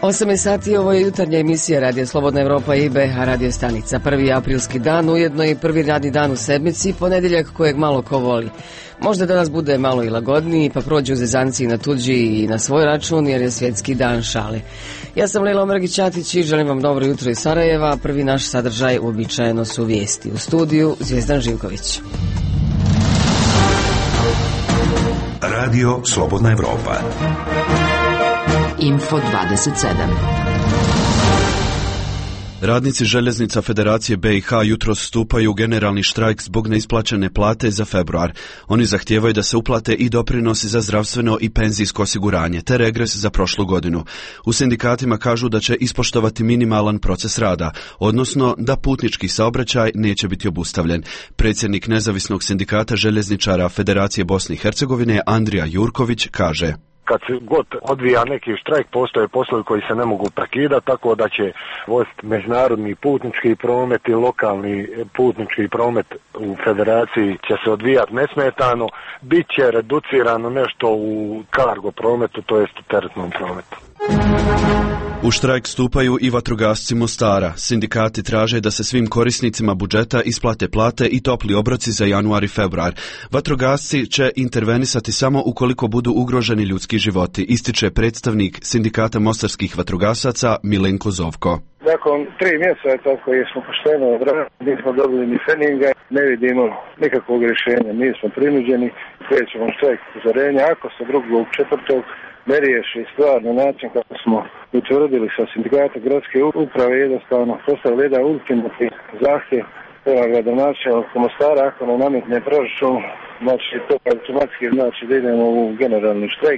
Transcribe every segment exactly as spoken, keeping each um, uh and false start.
osam je sati, ovo je jutarnja emisija Radio Slobodna Evropa i B H radio stanica. Prvi aprilski dan, ujedno i prvi radni dan u sedmici, ponedjeljak kojeg malo ko voli. Možda danas bude malo i lagodniji, pa prođu zezanci na tuđi i na svoj račun, jer je svjetski dan šale. Ja sam Lejla Omergić-Ćatić i želim vam dobro jutro iz Sarajeva. Prvi naš sadržaj uobičajeno su vijesti. U studiju Zvijezdan Živković. Radio Slobodna Evropa. Info dvadeset sedam. Radnici željeznica Federacije B i H jutros stupaju u generalni štrajk zbog neisplaćene plate za februar. Oni zahtijevaju da se uplate i doprinosi za zdravstveno i penzijsko osiguranje, te regres za prošlu godinu. U sindikatima kažu da će ispoštovati minimalan proces rada, odnosno da putnički saobraćaj neće biti obustavljen. Predsjednik nezavisnog sindikata željezničara Federacije Bosne i Hercegovine Andrija Jurković kaže: Kad se god odvija neki štrajk, postoje poslovi koji se ne mogu prekidati, tako da će voziti međunarodni putnički promet i lokalni putnički promet u federaciji će se odvijati nesmetano. Biće reducirano nešto u kargo prometu, to jest u teretnom prometu. U štrajk stupaju i vatrogasci Mostara. Sindikati traže da se svim korisnicima budžeta isplate plate i topli obroci za januar i februar. Vatrogasci će intervenisati samo ukoliko budu ugroženi ljudski životi, ističe predstavnik sindikata mostarskih vatrogasaca Milenko Zovko. Nakon tri mjeseca koje smo pošteno odradili, nismo dobili ni feninga, ne vidimo nikakvog rješenja, nismo prinuđeni, krećemo štrajk upozorenja. Ako se drugog četvrtog ne riješi stvar na način kako smo utvrdili sa sindikata gradske uprave, jednostavno postavili jedan ultimativni zahtjev prema gradonačelniku Mostara, ako ne nametne proračun, znači to automatski znači da idemo u generalni štrajk.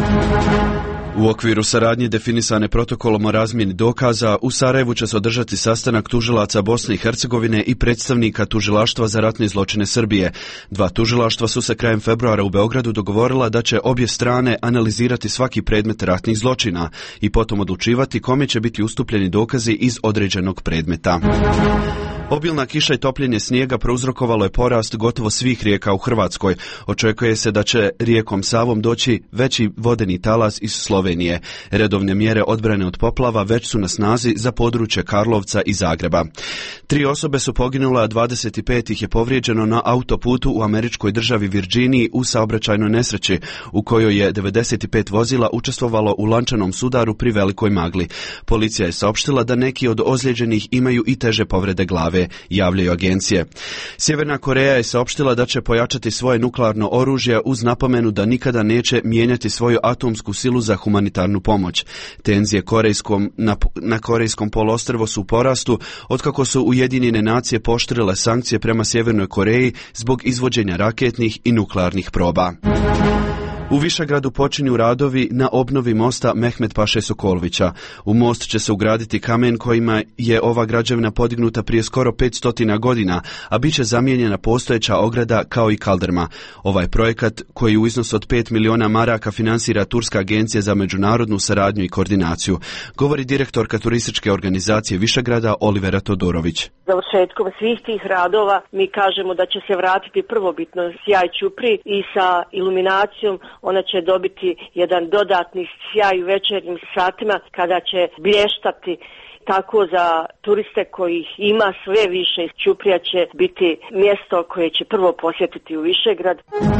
U okviru saradnje definisane protokolom o razmjeni dokaza, u Sarajevu će se održati sastanak tužilaca Bosne i Hercegovine i predstavnika tužilaštva za ratne zločine Srbije. Dva tužilaštva su se krajem februara u Beogradu dogovorila da će obje strane analizirati svaki predmet ratnih zločina i potom odlučivati kome će biti ustupljeni dokazi iz određenog predmeta. Obilna kiša i topljenje snijega prouzrokovalo je porast gotovo svih rijeka u Hrvatskoj. Očekuje se da će rijekom Savom doći veći vodeni talas iz Slovenije. Redovne mjere odbrane od poplava već su na snazi za područje Karlovca i Zagreba. Tri osobe su poginule, a dvadeset pet ih je povrijeđeno na autoputu u američkoj državi Virginiji u saobraćajnoj nesreći, u kojoj je devedeset pet vozila učestvovalo u lančanom sudaru pri velikoj magli. Policija je saopštila da neki od ozlijeđenih imaju i teže povrede glave, javljaju agencije. Sjeverna Koreja je saopštila da će pojačati svoje nuklearno oružje uz napomenu da nikada neće mijenjati svoju atomsku silu za humanitarnu pomoć. Tenzije korejskom, na, na korejskom poluostrvu su u porastu otkako su Ujedinjene nacije pooštrile sankcije prema Sjevernoj Koreji zbog izvođenja raketnih i nuklearnih proba. U Višegradu počinju radovi na obnovi mosta Mehmet Paše Sokolovića. U most će se ugraditi kamen kojima je ova građevina podignuta prije skoro petsto godina, a bit će zamijenjena postojeća ograda kao i kaldrma. Ovaj projekat, koji u iznosu od pet miliona maraka finansira Turska agencija za međunarodnu saradnju i koordinaciju, govori direktorka turističke organizacije Višegrada Olivera Todorović. Završetkom svih tih radova mi kažemo da će se vratiti prvobitno sjaj Ćupri i sa iluminacijom ona će dobiti jedan dodatni sjaj u večernjim satima kada će blještati. Tako za turiste kojih ima sve više, Ćuprija će biti mjesto koje će prvo posjetiti u Višegrad.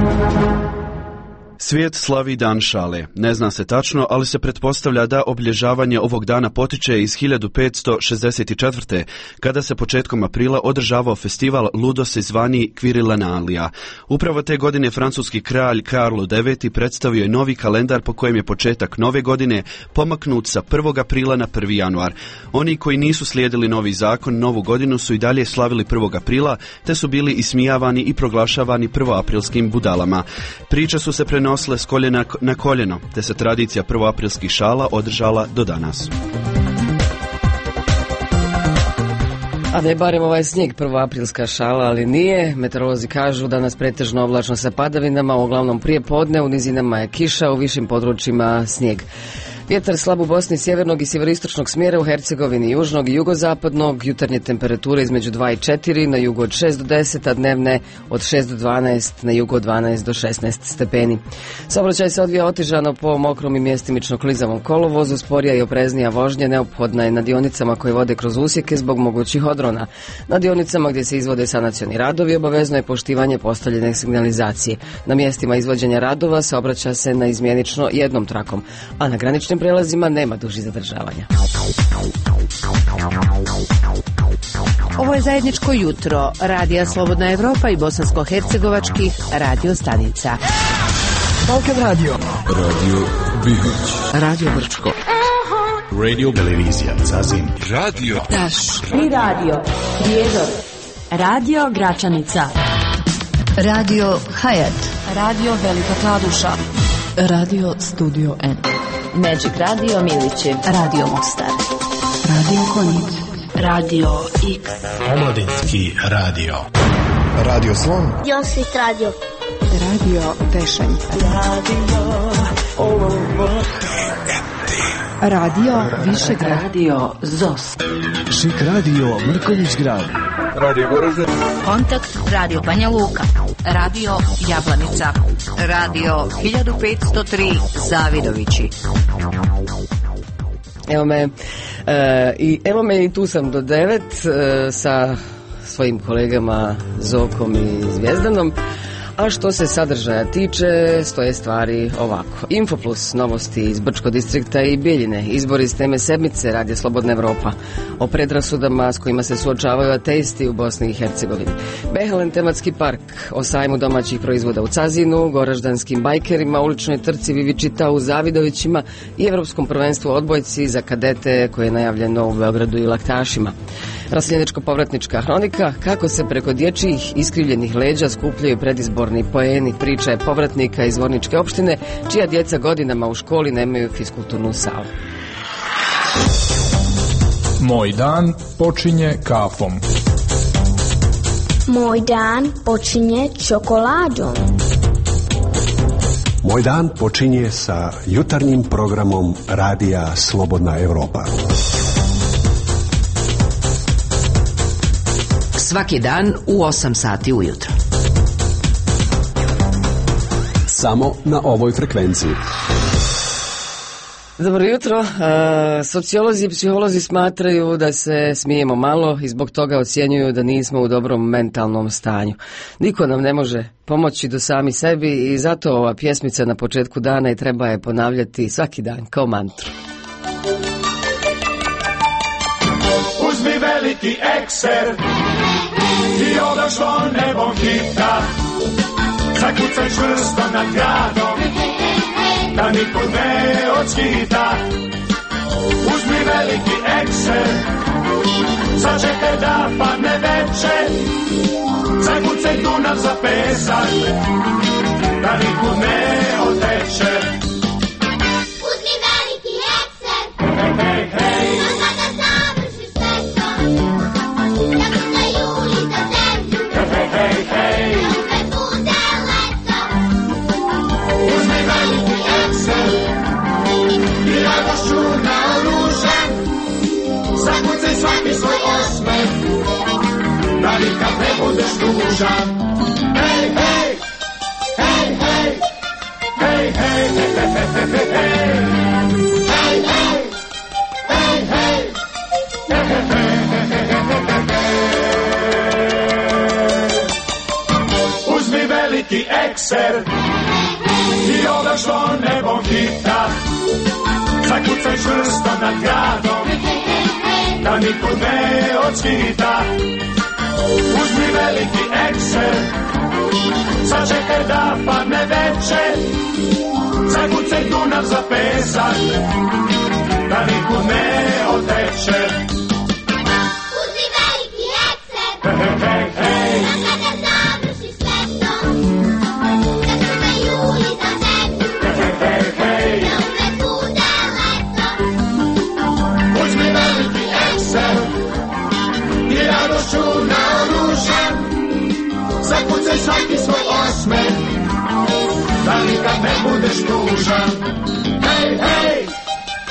Svijet slavi dan šale. Ne zna se tačno, ali se pretpostavlja da obilježavanje ovog dana potiče iz hiljadu petsto šezdeset četvrte. kada se početkom aprila održavao festival Ludos zvani Kvirilenalija. Upravo te godine francuski kralj Karlo deveti predstavio je novi kalendar po kojem je početak nove godine pomaknut sa prvog aprila na prvi januar. Oni koji nisu slijedili novi zakon, novu godinu su i dalje slavili prvog aprila, te su bili ismijavani i proglašavani prvoaprilskim budalama. Priče su se prenosile s koljena na koljeno, te se tradicija prvoaprilskih šala održala do danas. A da je barem ovaj snijeg prvoaprilska šala, ali nije. Meteorolozi kažu da nas pretežno oblačno sa padavinama, uglavnom prije podne, u nizinama je kiša, u višim područjima snijeg. Vjetar slab u Bosni sjevernog i sjeveroistočnog smjera, u Hercegovini južnog i jugozapadnog, jutarnje temperature između dva i četiri, na jugu od šest do deset, a dnevne od šest do dvanaest, na jugu od dvanaest do šesnaest stepeni. Saobraćaj se odvija otežano po mokrom i mjestimično klizavom kolovozu, sporija i opreznija vožnja neophodna je na dionicama koje vode kroz usjeke zbog mogućih odrona. Na dionicama gdje se izvode sanacioni radovi obavezno je poštivanje postavljene signalizacije. Na mjestima izvođenja radova saobraća se na izmjenično jednom trakom, a na graničnim prelazima nema dužih zadržavanja. Ovo je zajedničko jutro Radija Slobodna Evropa i bosansko-hercegovačkih radio stanica. Balkan Radio, Radio Bihać, Radio Brčko, Radio Televizija Zazim, Radio Daš, Tri radio Prijedor, Radio Gračanica, Radio Hayat, Radio Velika Kladuša, Radio Studio N, Magic Radio Miliće, Radio Mostar, Radio Konjic, Radio X, Omladinski radio, Radio Slon, Josit Radio, Radio Tešanj, Radio Višegrad, Radio Zos, Šik Radio Mrkonjić Grad, Radio Goražde, Kontakt Radio Banja Luka, Radio Jablanica, Radio hiljadu petsto tri Zavidovići. Evo me, e, i evo me i tu sam do devet e, sa svojim kolegama Zokom i Zvijezdanom. A što se sadržaja tiče, stoje stvari ovako. Infoplus, novosti iz Brčko distrikta i Bijeljine, izbori s teme sedmice Radija Slobodna Evropa, o predrasudama s kojima se suočavaju ateisti u Bosni i Hercegovini, Behelen tematski park, o sajmu domaćih proizvoda u Cazinu, goraždanskim bajkerima, uličnoj trci Vivičita u Zavidovićima i Evropskom prvenstvu odbojci za kadete koje je najavljeno u Beogradu i Laktašima. Raseljeničko-povratnička hronika, kako se preko dječjih iskrivljenih leđa skupljaju predizborni poeni, priča je povratnika iz Zvorničke opštine, čija djeca godinama u školi nemaju fiskulturnu salu. Moj dan počinje kafom. Moj dan počinje čokoladom. Moj dan počinje sa jutarnjim programom Radija Slobodna Evropa. svaki dan u osam sati ujutro. Samo na ovoj frekvenciji. Dobro jutro. E, sociolozi i psiholozi smatraju da se smijemo malo i zbog toga ocjenjuju da nismo u dobrom mentalnom stanju. Niko nam ne može pomoći do sami sebi i zato ova pjesmica na početku dana i treba je ponavljati svaki dan kao mantru. Uzmi veliki ekser i odašlo nebom hita, zakucaj čvrsto nad gradom, da niko ne odskita. Uzmi veliki ekser, sačekaj da padne veče, zakucaj Dunav za pesak, da niko ne oteče. Uzmi veliki ekser, hej, hej, hej, a kada završiš sve to, zakucaj Juli za zemlju, hej, hej, hej, da opet bude leto. uzmi veliki ekser i radošću naoružan, zakucaj svaki svoj osmeh, da nikad ne budeš tužan. Hej, hej, hej, hej, hej, hej, hej, hej, hej, hej, uzmi veliki ekser i odašlo nebom hita, zakucaj čvrsto nad gradom, da niko ne odskita. Uzmi veliki ekser, sačekaj da padne veče, zakucaj Dunav za pesak, da niko ne oteče. Uzmi veliki ekser, hej, hej, hej, a kada završiš sve to, zakucaj Juli za zemlju, hej, hej, hej, da opet bude leto. uzmi veliki ekser i radošću naoružan, zakucaj svaki svoj osmeh, da nikad ne budeš tužan. Hej, hej,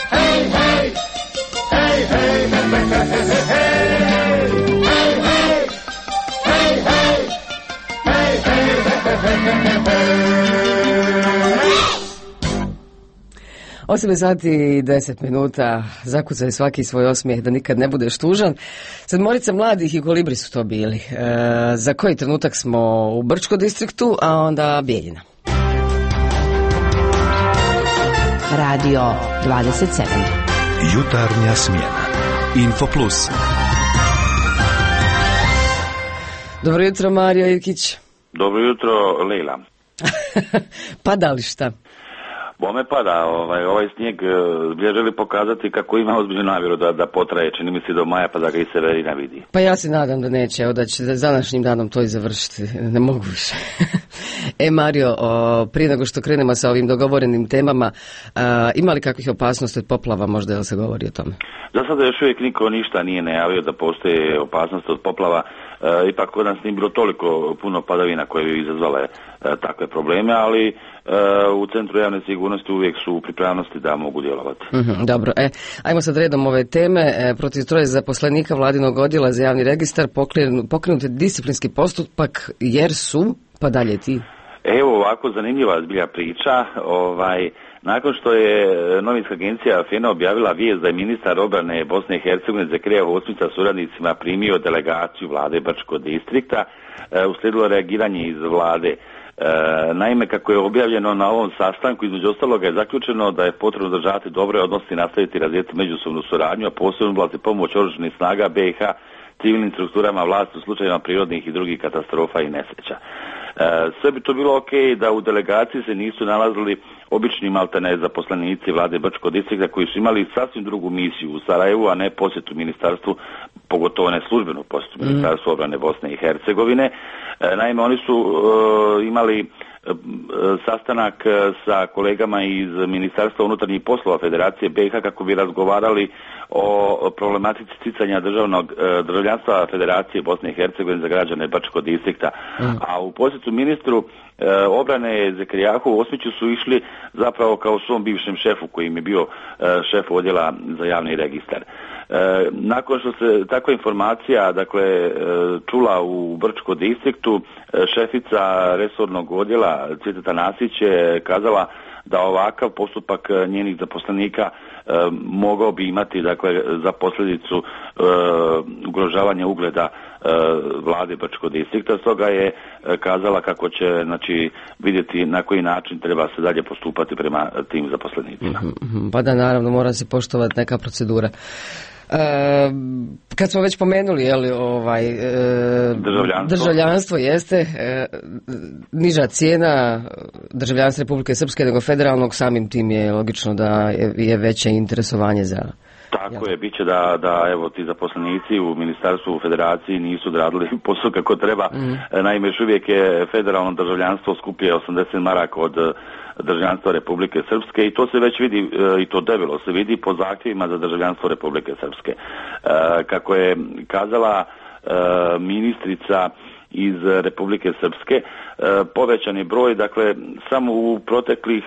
osam sati i deset minuta, zakucaj svaki svoj osmijeh da nikad ne budeš tužan. Sedmorica mladih i Kolibri su to bili. E, za koji trenutak smo u Brčko distriktu, a onda Bijeljina. Radio dvadeset sedam. Jutarnja smjena. Info Plus. Dobro jutro, Mario Ivkić. Dobro jutro, Lejla. Pada li šta? Bome pada, ovaj, ovaj snijeg gdje želi pokazati kako ima ozbiljnu namjeru da, da potraje, čini mi se do maja pa da ga i Severina vidi. Pa ja se nadam da neće, evo da će za današnjim danom to i završiti, ne mogu više. E Mario, o, prije nego što krenemo sa ovim dogovorenim temama, a, ima li kakvih opasnosti od poplava, možda jel se govori o tome? Za sada još uvijek niko ništa nije najavio da postoje opasnost od poplava, e, ipak kod nas nije bilo toliko puno padavina koje bi izazvale e, takve probleme, ali e, u Centru javne sigurnosti uvijek su u pripravnosti da mogu djelovati. Mm-hmm, dobro, e, ajmo sad redom ove teme. E, protiv troje zaposlenika Vladinog odjela za javni registar pokrenut je disciplinski postupak jer su, pa dalje ti. Evo ovako zanimljiva zbilja priča, ovaj, nakon što je novinska agencija FENA objavila vijest da je ministar obrane Bosne i Hercegovine Zekrija Hosmić sa suradnicima primio delegaciju vlade Brčkog distrikta, e, uslijedilo reagiranje iz vlade. E, naime, kako je objavljeno na ovom sastanku, između ostaloga je zaključeno da je potrebno održavati dobre odnose i nastaviti razvijati međusobnu suradnju, a posebno vlati pomoć oružanih snaga B i H civilnim strukturama vlasti u slučajevima prirodnih i drugih katastrofa i nesreća. E, sve bi to bilo ok da u delegaciji se nisu nalazili obični maltene zaposlenici vlade Brčkog distrikta koji su imali sasvim drugu misiju u Sarajevu, a ne posjetu ministarstvu, pogotovo ne službenu posjetu mm. ministarstvu obrane Bosne i Hercegovine. E, naime, oni su e, imali sastanak sa kolegama iz Ministarstva unutarnjih poslova Federacije B i H kako bi razgovarali o problematici sticanja državnog državljanstva Federacije Bosne i Hercegovine za građane Brčkog distrikta. Mm. A u posjetu ministru e, obrane Zekerijahu Osmiću su išli zapravo kao svom bivšem šefu koji im je bio e, šef odjela za javni registar. E, nakon što se takva informacija dakle e, čula u Brčkom distriktu, e, šefica resornog odjela Cvjeteta Nasić je kazala da ovakav postupak njenih zaposlenika e, mogao bi imati dakle za posljedicu e, ugrožavanja ugleda e, vlade Brčkog distrikta, stoga je e, kazala kako će znači vidjeti na koji način treba se dalje postupati prema tim zaposlenicima. Mm-hmm. Pa da, naravno mora se poštovati neka procedura. E, kad smo već pomenuli jeli, ovaj, e, državljanstvo. državljanstvo jeste e, niža cijena državljanstva Republike Srpske nego federalnog, samim tim je logično da je, je veće interesovanje za... Tako je, bit će da, da evo, ti zaposlenici u Ministarstvu u Federaciji nisu odradili posao kako treba. Mm. Naime, još uvijek je federalno državljanstvo skupije osamdeset maraka od državljanstva Republike Srpske i to se već vidi, i to debelo se vidi po zahtjevima za državljanstvo Republike Srpske. Kako je kazala ministrica iz Republike Srpske, povećan je broj, dakle, samo u proteklih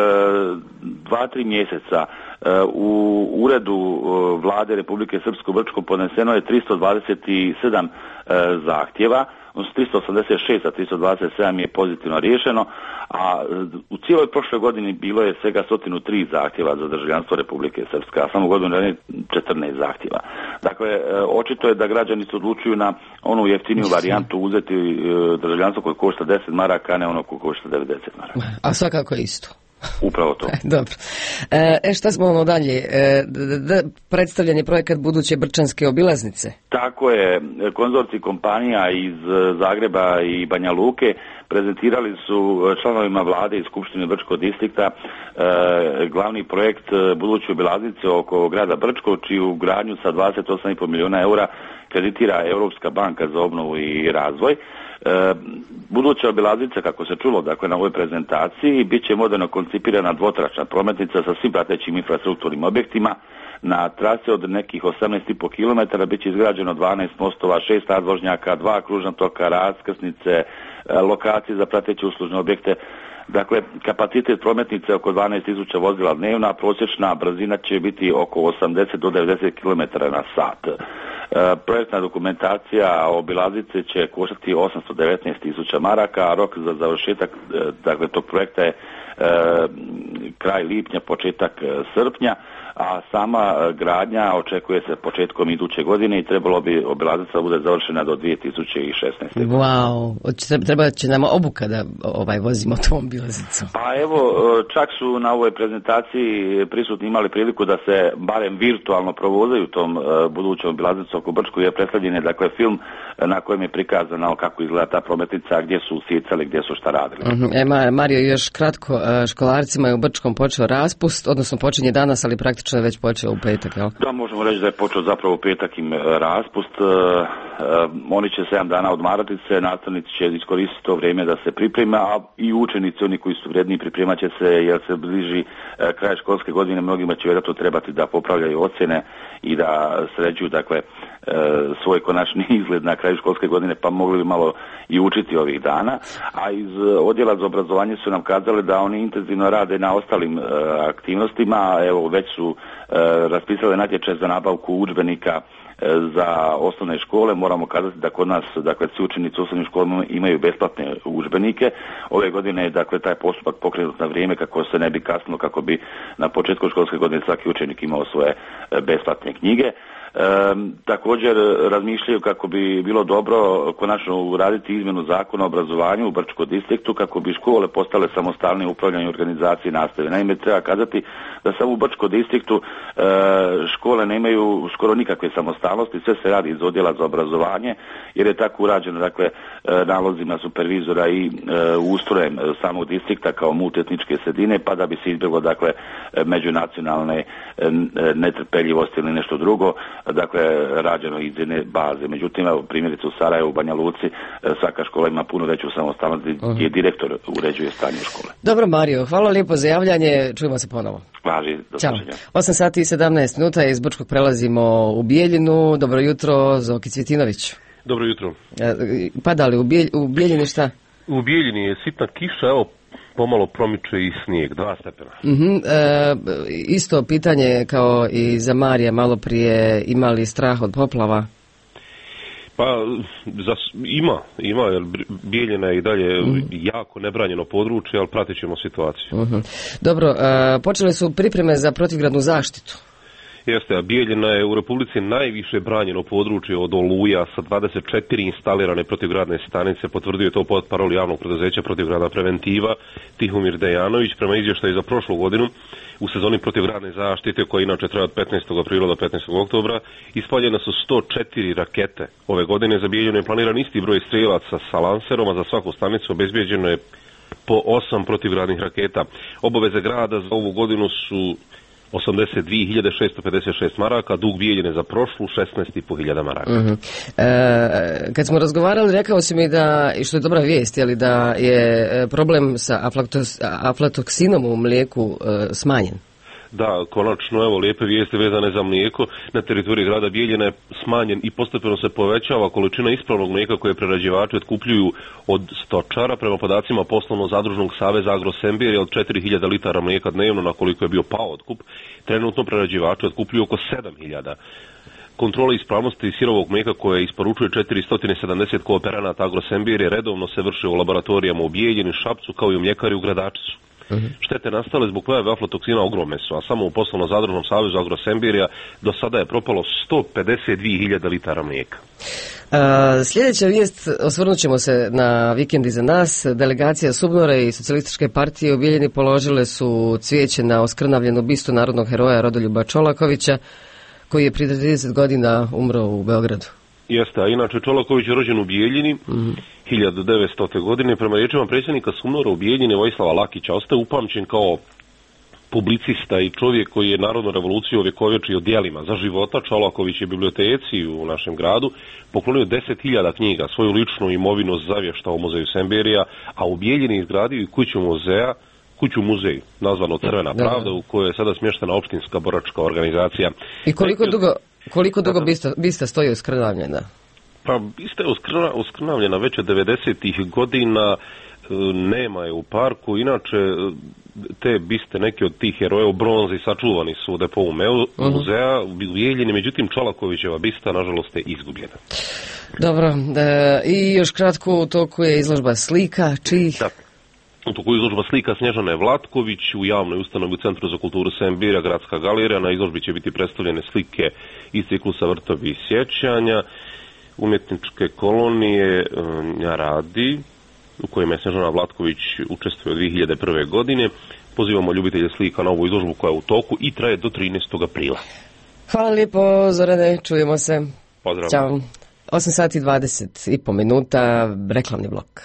dva, tri mjeseca u uredu vlade Republike Srpske u Brčkom podneseno je tristo dvadeset sedam zahtjeva, odnosno tristo osamdeset šest, a tristo dvadeset sedam je pozitivno riješeno, a u cijeloj prošloj godini bilo je svega sto tri zahtjeva za državljanstvo Republike Srpske, a samo godinu ranije četrnaest zahtjeva. Dakle, očito je da građani se odlučuju na onu jeftiniju varijantu uzeti državljanstvo koje košta deset maraka, a ne ono koje košta devedeset maraka. A svakako isto. Upravo to. Dobro. E, šta smo ono dalje? E, d- d- predstavljanje projekat buduće Brčanske obilaznice. Tako je. Konzorcij kompanija iz Zagreba i Banja Luke prezentirali su članovima vlade i Skupštine Brčkog distrikta e, glavni projekt buduće obilaznice oko grada Brčko, čiju gradnju sa dvadeset osam i pol milijuna eura kreditira Europska banka za obnovu i razvoj. E, buduća obilaznica, kako se čulo dakle na ovoj prezentaciji, bit će moderno koncipirana dvotračna prometnica sa svim pratećim infrastrukturnim objektima. Na trasi od nekih osamnaest i pol kilometara bit će izgrađeno dvanaest mostova, šest nadvožnjaka, dva kružna toka, raskrsnice, lokacije za prateće uslužne objekte. Dakle, kapacitet prometnice je oko dvanaest tisuća vozila dnevno, a prosječna brzina će biti oko osamdeset do devedeset kilometara na sat. E, projektna dokumentacija obilaznice će koštati osamsto devetnaest tisuća maraka, a rok za završetak e, dakle, tog projekta je e, kraj lipnja, početak e, srpnja, a sama gradnja očekuje se početkom iduće godine i trebalo bi obilaznica bude završena do dvije tisuće šesnaeste. Wow, treba će nam obuka da ovaj vozimo tom obilaznicom. Pa evo, čak su na ovoj prezentaciji prisutni imali priliku da se barem virtualno provozaju tom uh, budućom obilaznicom oko Brčko, jer predstavljen je dakle film na kojem je prikazano kako izgleda ta prometnica, gdje su sjecali, gdje su šta radili. Uh-huh. E, Mario, još kratko, školarcima je u Brčkom počeo raspust, odnosno počinje danas, ali praktično je već počeo u petak, jel? Da, možemo reći da je počeo zapravo u petak im raspust. Uh, uh, oni će sedam dana odmarati se, nastavnici će iskoristiti to vrijeme da se pripreme, a i učenici, oni koji su vrijedni, pripremat će se jer se bliži uh, kraj školske godine, mnogima će vjerojatno trebati da popravljaju ocjene i da sređuju, dakle, uh, svoj konačni izgled na kraju školske godine, pa mogli bi malo i učiti ovih dana. A iz odjela za obrazovanje su nam kazali da oni intenzivno rade na ostalim uh, aktivnostima. Evo, već su uh, raspisali natječaj za nabavku udžbenika za osnovne škole. Moramo kazati da kod nas, dakle, svi učenici u osnovnim školama imaju besplatne udžbenike. Ove godine je, dakle, taj postupak pokrenut na vrijeme kako se ne bi kasnilo, kako bi na početku školske godine svaki učenik imao svoje besplatne knjige. E, također razmišljaju kako bi bilo dobro konačno uraditi izmjenu zakona o obrazovanju u Brčkom distriktu kako bi škole postale samostalne u upravljanju organizacije nastave. Naime, treba kazati da samo u Brčkom distriktu e, škole nemaju skoro nikakve samostalnosti, sve se radi iz odjela za obrazovanje jer je tako urađeno, dakle, nalozima supervizora i e, ustrojem samog distrikta kao multietničke sredine, pa da bi se izbjeglo, dakle, međunacionalne e, netrpeljivosti ili nešto drugo, dakle, rađeno iz jedne baze. Međutim, evo, primjerice u Sarajevu, u Banja Luci, svaka škola ima puno veću samostalnost gdje direktor uređuje stanje škole. Dobro, Mario, hvala lijepo za javljanje, čujemo se ponovo. Važi, do slušanja. osam sati i sedamnaest minuta, iz Brčkog prelazimo u Bijeljinu. Dobro jutro, Zoki Cvjetinović. Dobro jutro. Pada li u, Bijelj, u Bijeljini šta? U Bijeljini je sitna kiša, evo, pomalo promiče i snijeg, dva stepena. Uh-huh. E, isto pitanje kao i za Marija malo prije, imali strah od poplava? Pa za, ima, ima, jer Bijeljina je i dalje uh-huh. jako nebranjeno područje, ali pratit ćemo situaciju. Uh-huh. Dobro, e, počele su pripreme za protivgradnu zaštitu. Jeste, a Bijeljina je u Republici najviše branjeno područje od oluja sa dvadeset četiri instalirane protivgradne stanice, potvrdio je to pod paroli javnog preduzeća Protivgradna preventiva Tihomir Dejanović. Prema izvještaju za prošlu godinu u sezoni protivgradne zaštite, koja inače traje od petnaestog aprila do petnaestog oktobra, ispaljene su sto četiri rakete. Ove godine za Bijeljinu je planiran isti broj strijelaca sa lanserom, a za svaku stanicu obezbijeđeno je po osam protivgradnih raketa. Obaveze grada za ovu godinu su osamdeset dvije hiljade šesto pedeset šest maraka, dug Bijeljine za prošlu šesnaest i po hiljada maraka. Uh-huh. E, kad smo razgovarali, rekao si mi da, i što je dobra vijest, je li da je problem sa aflatos, aflatoksinom u mlijeku e, smanjen? Da, konačno, evo, lijepe vijesti vezane za mlijeko. Na teritoriji grada Bijeljina je smanjen i postepeno se povećava količina ispravnog mlijeka koje prerađivači otkupljuju od stočara. Prema podacima Poslovno-zadružnog saveza Agrosembir je od četiri hiljade litara mlijeka dnevno, na koliko je bio pao otkup. Trenutno prerađivači otkupljuju oko sedam hiljada. Kontrola ispravnosti sirovog mlijeka koje isporučuje četiristo sedamdeset kooperanata Agrosembir je redovno se vrše u laboratorijama u Bijeljini, Šapcu kao i u mljekari u Gradačicu. Uh-huh. Štete nastale zbog pojave aflatoksina ogromne su, a samo u Poslovno-zadružnom savezu Agrosembirja do sada je propalo sto pedeset dvije hiljade litara mlijeka. Uh, sljedeća vijest, osvrnut ćemo se na vikend iza nas. Delegacija Subnore i Socijalističke partije u Bijeljini položile su cvijeće na oskrnavljenu bistu narodnog heroja Rodoljuba Čolakovića, koji je prije trideset godina umro u Beogradu. Jeste, a inače Čolaković je rođen u Bijeljini mm-hmm. hiljadu devetstote. godine. Prema riječima predsjednika Sumnora u Bijeljini Vojislava Lakića ostaje upamćen kao publicista i čovjek koji je narodnu revoluciju ovjekovječio djelima za života. Čolaković je biblioteci u našem gradu poklonio deset hiljada knjiga, svoju ličnu imovinu zavještao u muzeju Semberija, a u Bijeljini izgradio i kuću muzeja, kuću muzej, nazvano Crvena pravda, u kojoj je sada smještena opštinska boračka organizacija. I koliko dugo, koliko dugo bista, bista stoji uskrnavljena? Pa bista je uskrna, uskrnavljena već od devedesetih godina. nema je u parku, inače te biste, neki od tih heroja u bronzi sačuvani su u depou muzeja u Bijeljini, međutim Čolakovićeva bista nažalost je izgubljena. Dobro, e, i još kratko, u toku je izložba slika, čijih? Da. U toku je izložba slika Snježane Vlatković u javnoj ustanovi u Centru za kulturu Sembira, Gradska galerija. Na izložbi će biti predstavljene slike iz ciklusa Vrtovi i sjećanja, umjetničke kolonije Njaradi, u kojima je Snježana Vlatković učestvuje od dvije hiljade prve. godine. Pozivamo ljubitelje slika na ovu izložbu koja je u toku i traje do trinaestog aprila. Hvala lijepo, Zorane, čujemo se. Pozdrav. Ćao. osam sati dvadeset i po minuta, reklamni blok.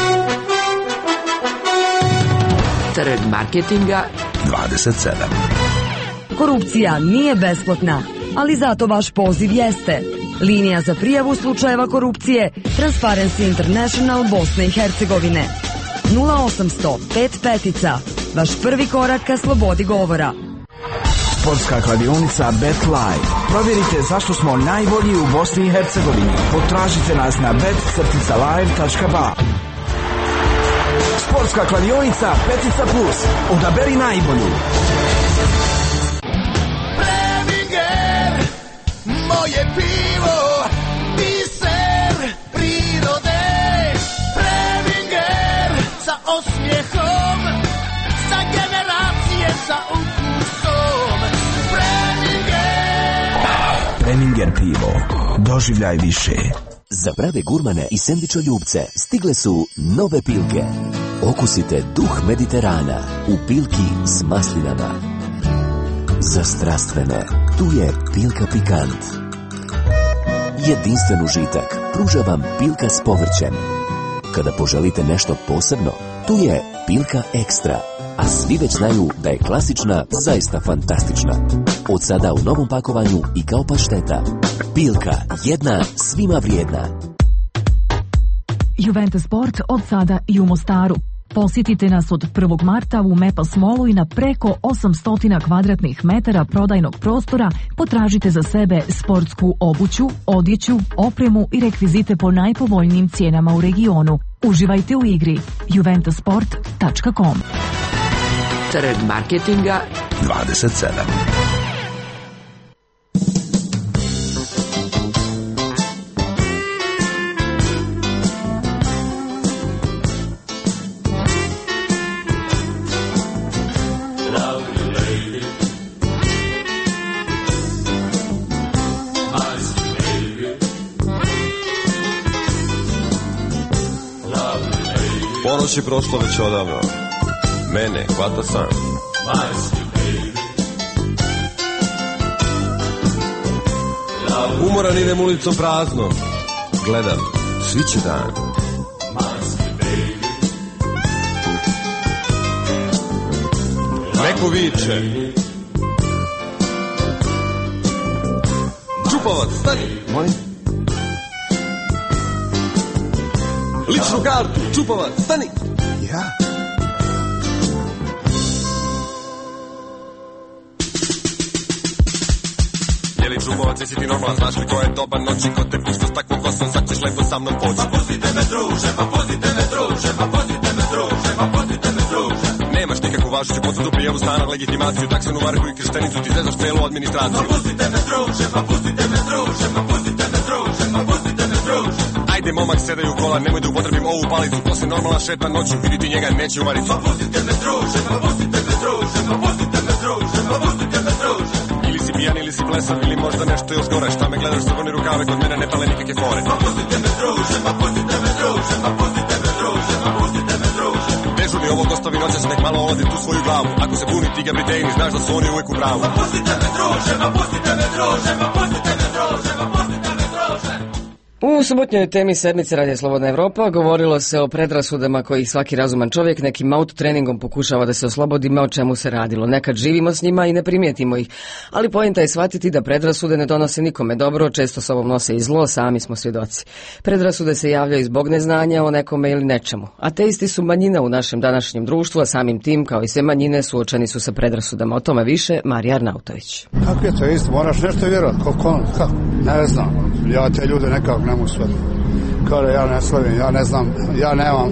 Trg marketinga dvadeset sedam. Korupcija nije besplatna, ali zato vaš poziv jeste. Linija za prijavu slučajeva korupcije Transparency International Bosne i Hercegovine. nula osamsto pet petica. Vaš prvi korak ka slobodi govora. Sportska kladionica Bet Live. Provjerite zašto smo najbolji u Bosni i Hercegovini. Potražite nas na bet live tačka ba. Sportska kladionica Petica Plus. Odaberi najbolju. Preminger, moje pivo, biser prirode. Preminger, sa osmijehom, za generacije, sa ukusom. Preminger. Preminger pivo. Doživljaj više. Za prave gurmane i sendvičoljubce stigle su nove pilke. Okusite duh Mediterana u pilki s maslinama. Za strastvene, tu je Pilka Pikant. Jedinstven užitak pruža vam Pilka s povrćem. Kada poželite nešto posebno, tu je Pilka Ekstra. A svi već znaju da je klasična zaista fantastična. Od sada u novom pakovanju i kao pašteta. Pilka, jedna svima vrijedna. Juventus Sport od sada i u Mostaru. Posjetite nas od prvog marta u Mepas Mallu i na preko osamsto kvadratnih metara prodajnog prostora potražite za sebe sportsku obuću, odjeću, opremu i rekvizite po najpovoljnijim cijenama u regionu. Uživajte u igri. juventus sport tačka com. Trg marketinga dvadeset sedam. Ponoć je prošlo već odavno. Mene hvata san. Umoran idem ulicom prazno. Gledam, sviće dan. Neko viče. Čupovac, stani. Molim? Ličnu kartu, Čupovac, stani. Ja? Jeli Čupovac, jesi ti normalan, znaš li ko je dobar noći, ko te pušta s takvom kosom, sad ćeš lepo sa mnom poći. Pa pustite me druže, pa pustite me druže, pa pustite me druže, pa pustite me druže. Nemaš nikakvu važuću potvrdu, prijavu stana, legitimaciju, taksenu marku i krštenicu, ti zezaš celu administraciju. Pa pustite me druže, pa pustite me druže, pa pustite me druže, pa pustite me druže. Ajde momak, sedaj u kola, nemoj da upotrebim ovu palicu, ko se normalna šeta noću, viditi njega neće u maricu. Pa pustite me druže, pa pustite me druže, pa pustite me druže, pa pustite me druže. Ili si pijan, ili si blesav, ili možda nešto još gore, šta me gledaš crvene rukave, kod mene ne pale nikakve fore. Pa pustite me druže, pa pustite me druže, pa pustite me druže, pa pustite me druže. Dežurni ovo gostovi noćas, nek malo oladi tu svoju glavu, ako se buni ti Gabritejni, znaš da su oni uvijek u pravu. Pa pustite me druže, pa pustite me druže, pa pustite me druže, pa pustite me druže. U subotnjoj temi sedmice Radio Slobodna Evropa govorilo se o predrasudama kojih svaki razuman čovjek nekim autotreningom pokušava da se oslobodi, ma o čemu se radilo. Nekad živimo s njima i ne primijetimo ih, ali poenta je shvatiti da predrasude ne donose nikome dobro, često sobom nose i zlo, sami smo svjedoci. Predrasude se javljaju zbog neznanja o nekome ili nečemu. Ateisti su manjina u našem današnjem društvu, a samim tim, kao i sve manjine, suočeni su sa predrasudama. O tome više Marija Arnautović. Kako je to isto? Moraš nešto vjerovati. Kako? Kako? Ne znam. Ja te ljude nekako ne mogu shvatiti. Kao da ja ne slavim, ja ne znam, ja nemam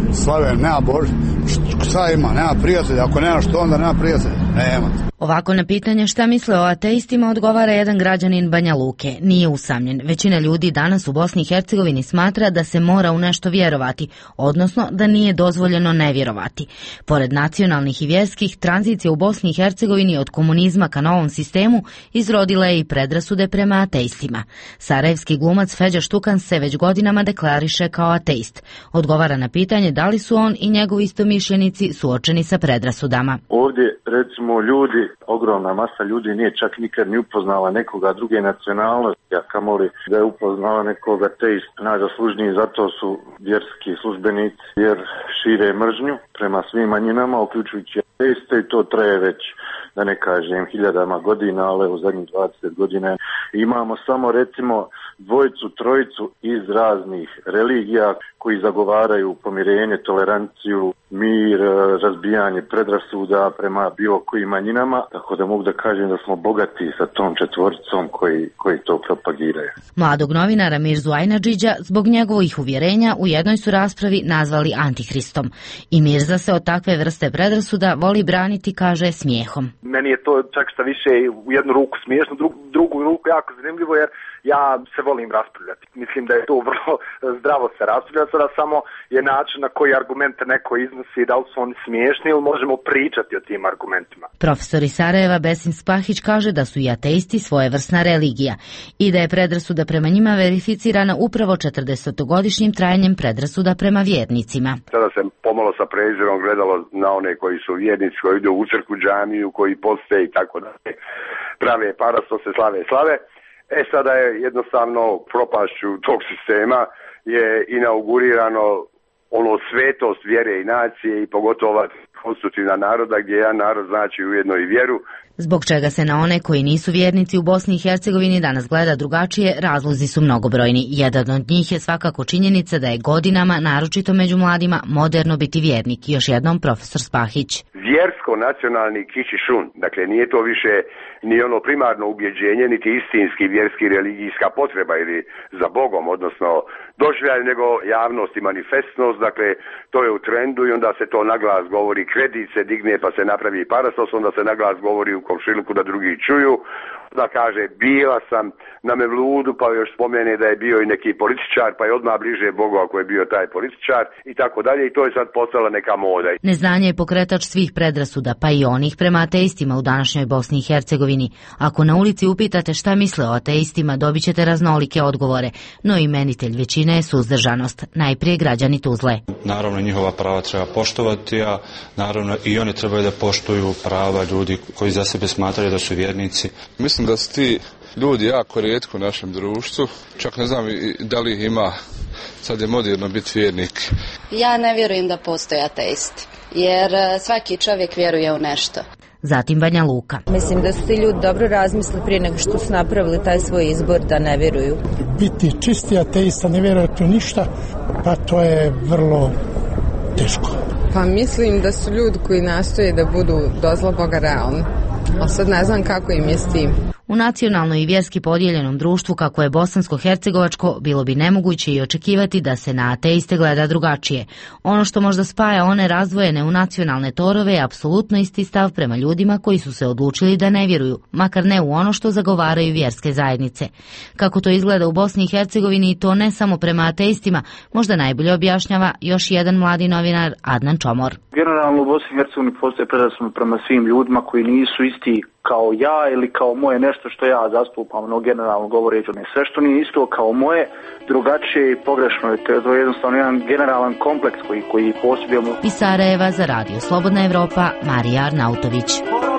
slave, nema Božić, šta ima, nema prijatelja, ako nema što onda nema prijatelja, nema. Ovako na pitanje šta misle o ateistima odgovara jedan građanin Banja Luke. Nije usamljen. Većina ljudi danas u Bosni i Hercegovini smatra da se mora u nešto vjerovati, odnosno da nije dozvoljeno ne vjerovati. Pored nacionalnih i vjerskih, tranzicija u Bosni i Hercegovini od komunizma ka novom sistemu izrodila je i predrasude prema ateistima. Sarajevski glumac Feđa Štukan se već godinama deklariše kao ateist. Odgovara na pitanje da li su on i njegovi istomišljenici suočeni sa predrasudama. Ovdje, recimo, ljudi, ogromna masa ljudi nije čak nikad ni upoznala nekoga druge nacionalnosti, a kamoli da je upoznala nekoga ateist. Najzaslužniji za to su vjerski službenici, jer šire mržnju prema svim manjinama, uključujući ateiste, i to traje već, da ne kažem, hiljadama godina, ali u zadnjih dvadeset godina imamo samo, recimo, dvojicu, trojicu iz raznih religija koji zagovaraju pomirenje, toleranciju, mir, razbijanje predrasuda prema bilo kojim manjinama, tako da mogu da kažem da smo bogati sa tom četvoricom koji, koji to propagiraju. Mladog novinara Mirzu Ajnadžića zbog njegovih uvjerenja u jednoj su raspravi nazvali antihristom. I Mirza se od takve vrste predrasuda voli braniti, kaže, smijehom. Meni je to čak šta više u jednu ruku smiješno, drugu, drugu ruku jako zanimljivo, jer ja se volim raspravljati. Mislim da je to vrlo zdravo se raspravljati, sada samo je način na koji argumente neko iznosi, da li su oni smiješni ili možemo pričati o tim argumentima. Profesor iz Sarajeva Besim Spahić kaže da su i ateisti svojevrsna religija i da je predrasuda prema njima verificirana upravo četrdesetogodišnjim trajanjem predrasuda prema vjernicima. Sada se pomalo sa prezirom gledalo na one koji su vjernici, koji idu u crkvu, džamiju, koji poste i tako dalje, prave parastose, slave slave. E sada je jednostavno propašću tog sistema je inaugurirano ono svetost vjere i nacije i pogotovo konstitutivna naroda gdje jedan narod znači ujedno i vjeru. Zbog čega se na one koji nisu vjernici u Bosni i Hercegovini danas gleda drugačije, razlozi su mnogobrojni. Jedan od njih je svakako činjenica da je godinama, naročito među mladima, moderno biti vjernik. Još jednom profesor Spahić. Vjersko-nacionalni kišišun, dakle nije to više ni ono primarno ubjeđenje, niti istinski vjerski religijska potreba ili za Bogom, odnosno doživljaj, nego javnost i manifestnost, dakle to je u trendu i onda se to naglas govori, kredit se digne pa se napravi parastos, onda se naglas govori u komšiluku da drugi čuju, da kaže bila sam na Mevludu pa još spomene da je bio i neki političar pa je odmah bliže Bogu ako je bio taj političar i tako dalje i to je sad postala neka moda. Neznanje je pokretač svih predrasuda pa i onih prema ateistima u današnjoj Bosni i Hercegovini. Ako na ulici upitate šta misle o ateistima dobit ćete raznolike odgovore, no imenitelj većine je suzdržanost, najprije građani Tuzle. Naravno njihova prava treba poštovati, a naravno i oni trebaju da poštuju prava ljudi koji za sebe smatraju da su vjernici. Mislim da su ti ljudi jako rijetko u našem društvu, čak ne znam da li ih ima, sad je moderno biti vjernik. Ja ne vjerujem da postoje ateisti, jer svaki čovjek vjeruje u nešto. Zatim Banja Luka. Mislim da su ti ljudi dobro razmislili prije nego što su napravili taj svoj izbor da ne vjeruju. Biti čisti ateista, ne vjerovati u ništa, pa to je vrlo teško. Pa mislim da su ljudi koji nastoje da budu dozla Boga realni, a sad ne znam kako im je s tim. U nacionalno i vjerski podijeljenom društvu kako je bosansko-hercegovačko bilo bi nemoguće i očekivati da se na ateiste gleda drugačije. Ono što možda spaja one razdvojene u nacionalne torove je apsolutno isti stav prema ljudima koji su se odlučili da ne vjeruju, makar ne u ono što zagovaraju vjerske zajednice. Kako to izgleda u Bosni i Hercegovini i to ne samo prema ateistima, možda najbolje objašnjava još jedan mladi novinar Adnan Čomor. Generalno u Bosni i Hercegovini postoje predrasude prema svim ljudima koji nisu isti kao ja ili kao moje nešto što ja zastupam, no generalno govoreći, sve što nije isto kao moje, drugačije i pogrešno je, to je jednostavno jedan generalan kompleks koji, koji posjedujemo. Iz Sarajeva za Radio Slobodna Evropa, Marija Arnautović.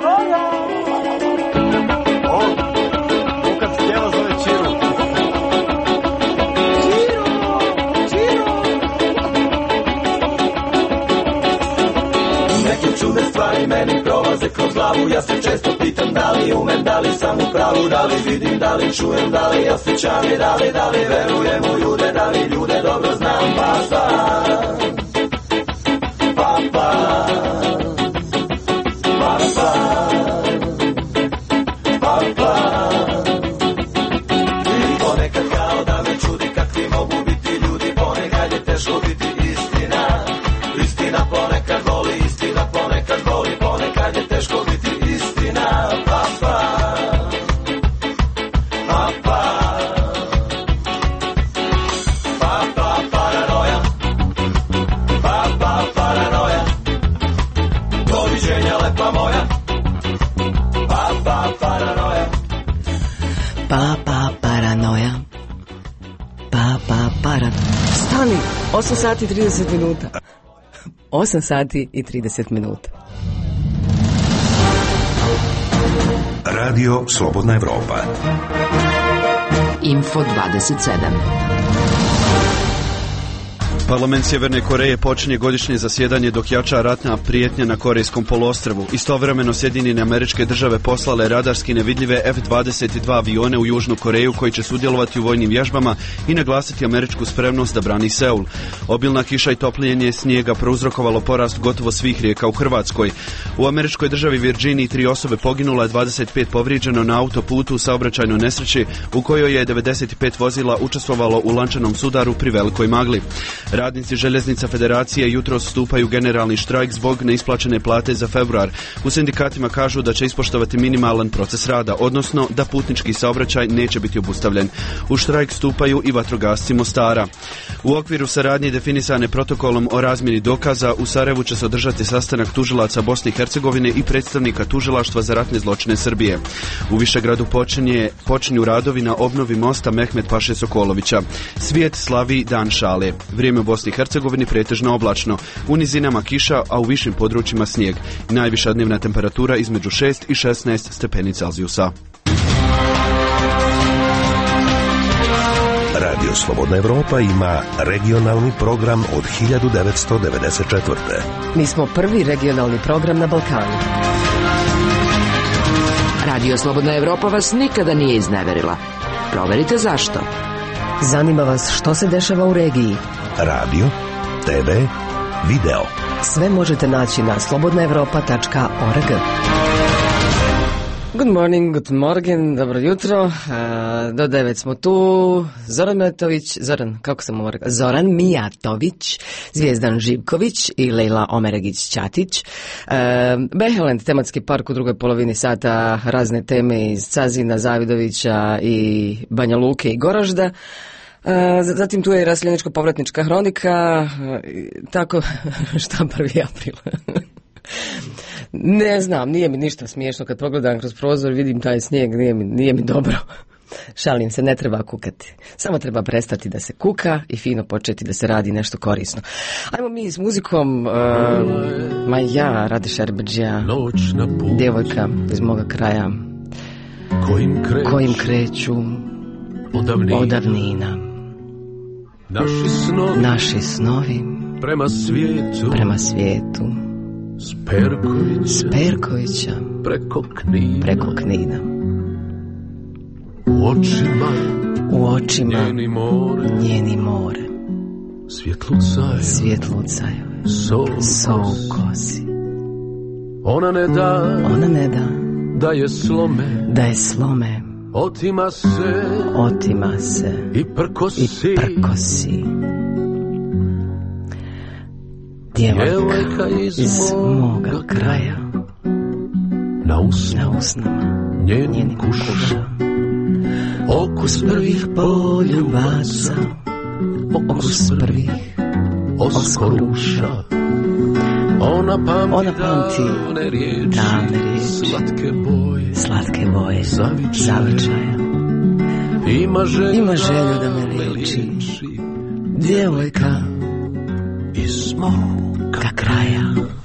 Čudne stvari meni prolaze kroz glavu, ja se često pitam da li umem, da li sam u pravu, da li vidim, da li čujem, da li osjećam i da li, da li verujem u ljude, da li ljude dobro znam, pa šta, pa pa, pa pa, pa pa, i ponekad kao da me čudi kakvi mogu biti ljudi, ponekad je teško biti istina. lepa moja. Pa, pa, paranoja. Pa, pa, paranoja. Pa, pa, paranoja. Stani, osam sati i trideset minuta. osam sati i trideset minuta. Radio Slobodna Evropa. Info dvadeset sedam. Parlament Sjeverne Koreje počinje godišnje zasjedanje dok jača ratna prijetnja na Korejskom poluostrvu. Istovremeno Sjedinjene Američke Države poslale radarski nevidljive F dvadeset dva avione u Južnu Koreju koji će sudjelovati u vojnim vježbama i naglasiti američku spremnost da brani Seul. Obilna kiša i topljenje snijega prouzrokovalo porast gotovo svih rijeka u Hrvatskoj. U američkoj državi Virginiji tri osobe poginula, dvadeset pet povrijeđeno na autoputu u saobraćajnoj nesreći u kojoj je devedeset pet vozila učestvovalo u lančanom sudaru pri velikoj magli. Radnici Željeznica Federacije jutros stupaju generalni štrajk zbog neisplaćene plate za februar. U sindikatima kažu da će ispoštovati minimalan proces rada, odnosno da putnički saobraćaj neće biti obustavljen. U štrajk stupaju i vatrogasci Mostara. U okviru saradnje definisane protokolom o razmjeni dokaza u Sarajevu će se održati sastanak tužilaca Bosne i Hercegovine i predstavnika tužilaštva za ratne zločine Srbije. U Višegradu počinje, počinju radovi na obnovi mosta Mehmet Paše Sokolovića. Svijet slavi Dan šale. Vrijeme u Bosni i Hercegovini pretežno oblačno. U nizinama kiša, a u višim područjima snijeg. Najviša dnevna temperatura između šest i šesnaest stepeni Celzijusa. Radio Slobodna Evropa ima regionalni program od hiljadu devetsto devedeset četvrte. Mi smo prvi regionalni program na Balkanu. Radio Slobodna Evropa vas nikada nije izneverila. Proverite zašto. Zanima vas što se dešava u regiji. Radio, te ve, video. Sve možete naći na slobodna evropa tačka org. Good morning, good morning, dobro jutro. Do devet smo tu. Zoran Mijatović, Zoran, kako sam ovo rekao? Zoran Mijatović, Zvijezdan Živković i Lejla Omeregić-Ćatić. Beheland, tematski park u drugoj polovini sata, razne teme iz Cazina, Zavidovića i Banja Luke i Goražda. Zatim tu je Raseljeničko-povratnička hronika, tako šta prvi april. Ne znam, nije mi ništa smiješno kad progledam kroz prozor, vidim taj snijeg, nije mi, nije mi dobro. Šalim se, ne treba kukati. Samo treba prestati da se kuka i fino početi da se radi nešto korisno. Ajmo mi s muzikom, uh, ma ja, Rade Šerbedžija, djevojka iz moga kraja, kojim, kreć, kojim kreću odavnina. odavnina. Naši snovi, Naši snovi prema svijetu, prema svijetu. Sperkovića, Sperkovića preko Knina, preko Knina. U očima, u očima njeni more, njeni more. Svjetlucaju, svjetlucaju, sol, sol kosi. Ona ne da, ona ne da, da je slome, da je slome. Otima se, otima se i prkosi, i prkosi. Djevojka iz, iz moga kraja, na usnama, na usnama njenim kuša, okus prvih poljubaca, okus prvih oskoruša. Ona pamti, Ona pamti davne riječi, davne riječi, slatke boje, slatke boje zavičaja. zavičaja. Ima želju, Ima želju da me liči, djevojka iz moga kraja.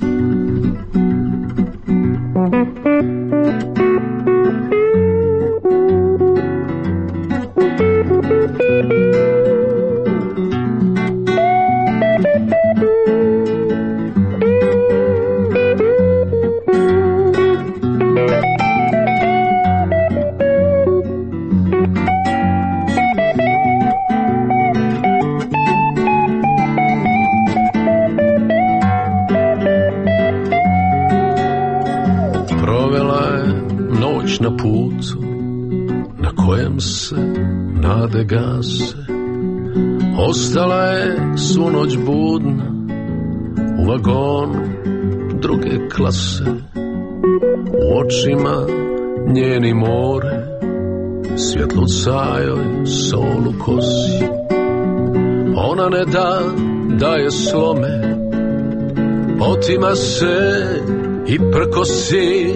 na putu na kojem se nade gase. Ostala je svu noć budna u vagonu druge klase. U očima njeni more, svjetluca joj sol u kosi. Ona ne da, da je slome, otima se i prkosi.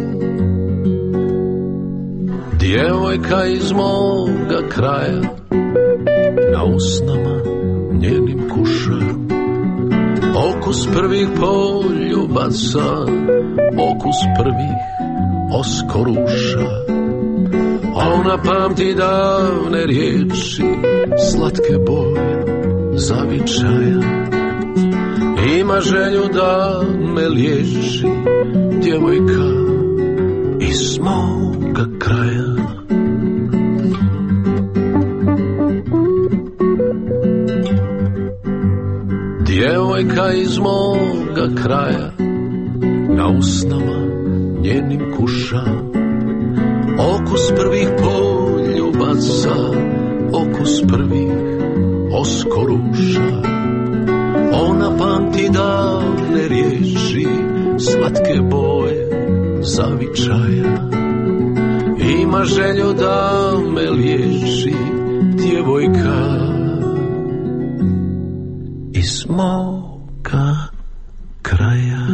Djevojka iz moga kraja, na usnama njenim kuša, okus prvih poljubaca, okus prvih oskoruša. Ona pamti davne riječi, slatke boje zavičaja. Ima želju da me liječi, djevojka iz moga kraja. Djevojka iz moga kraja, na usnama njenim kuša, okus prvih poljubaca, okus prvih oskoruša. Ona pamti davne riječi, slatke boje zavičaja. Ima želju da me liječi, djevojka iz moga kraja.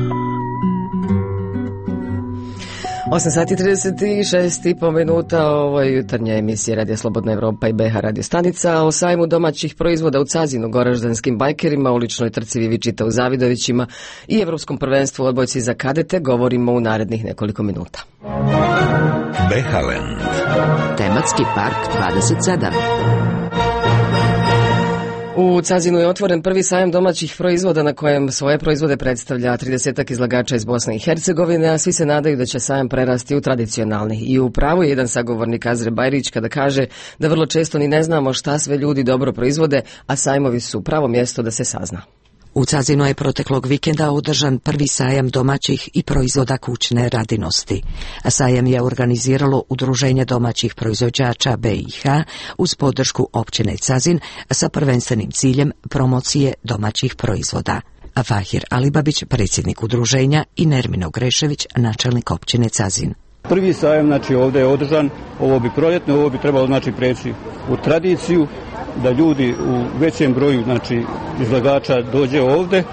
osam sati trideset šest i po minuta, ovo je jutarnja emisija Radio Slobodna Evropa i B H radio stanica. O sajmu domaćih proizvoda u Cazinu, goraždanskim bajkerima, uličnoj trci Vivičita u Zavidovićima i Evropskom prvenstvu u odbojci za kadete govorimo u narednih nekoliko minuta. Behalen. Tematski park dvadeset sedam. U Cazinu je otvoren prvi sajam domaćih proizvoda na kojem svoje proizvode predstavlja tridesetak izlagača iz Bosne i Hercegovine, a svi se nadaju da će sajam prerasti u tradicionalni. I u pravu je jedan sagovornik Azre Bajrić kada kaže da vrlo često ni ne znamo šta sve ljudi dobro proizvode, a sajmovi su pravo mjesto da se sazna. U Cazinu je proteklog vikenda održan prvi sajam domaćih i proizvoda kućne radinosti. A sajam je organiziralo Udruženje domaćih proizvođača B i H uz podršku općine Cazin sa prvenstvenim ciljem promocije domaćih proizvoda. A Fahir Alibabić, predsjednik udruženja, i Nermino Grešević, načelnik općine Cazin. Prvi sajam, znači, ovdje je održan, ovo bi proljetno, ovo bi trebalo, znači, preći u tradiciju, da ljudi u većem broju, znači, izlagača dođe ovdje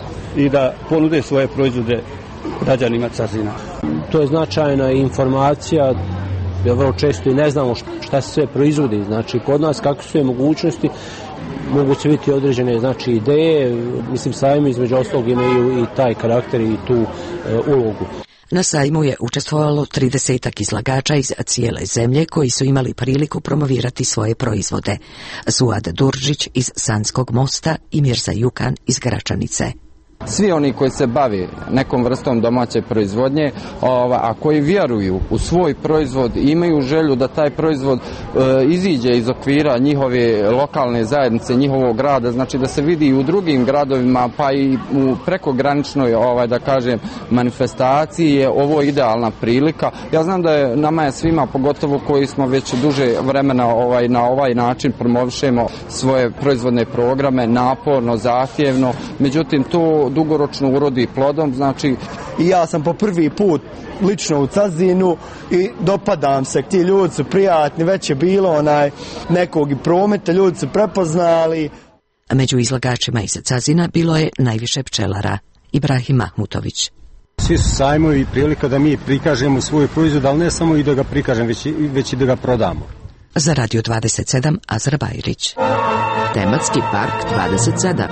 i da ponude svoje proizvode građanima Cazina. To je značajna informacija, jer vrlo često i ne znamo šta se sve proizvodi, znači kod nas kakve su sve mogućnosti, mogu se biti određene, znači, ideje, mislim, sajmi između ostalog imaju i taj karakter i tu e, ulogu. Na sajmu je učestvovalo tridesetak izlagača iz cijele zemlje koji su imali priliku promovirati svoje proizvode. Suad Duržić iz Sanskog mosta i Mirza Jukan iz Gračanice. Svi oni koji se bavi nekom vrstom domaće proizvodnje, a koji vjeruju u svoj proizvod i imaju želju da taj proizvod e, iziđe iz okvira njihove lokalne zajednice, njihovog grada, znači da se vidi i u drugim gradovima, pa i u prekograničnoj, ovaj, da kažem, manifestaciji, je ovo idealna prilika. Ja znam da je nama je svima, pogotovo koji smo već duže vremena ovaj, na ovaj način promovišemo svoje proizvodne programe, naporno, zahtjevno, međutim to dugoročno urodi plodom, znači. I ja sam po prvi put lično u Cazinu i dopadam se, ti ljudi su prijatni, već je bilo onaj nekog i prometa, ljudi su prepoznali. Među izlagačima iz Cazina bilo je najviše pčelara. Ibrahim Mahmutović. Svi su sajmovi prilika da mi prikažemo svoj proizvod, ali ne samo i da ga prikažemo, već, već i da ga prodamo. Za Radio dvadeset sedam Azra Bajrić. Tematski park dvadeset sedam.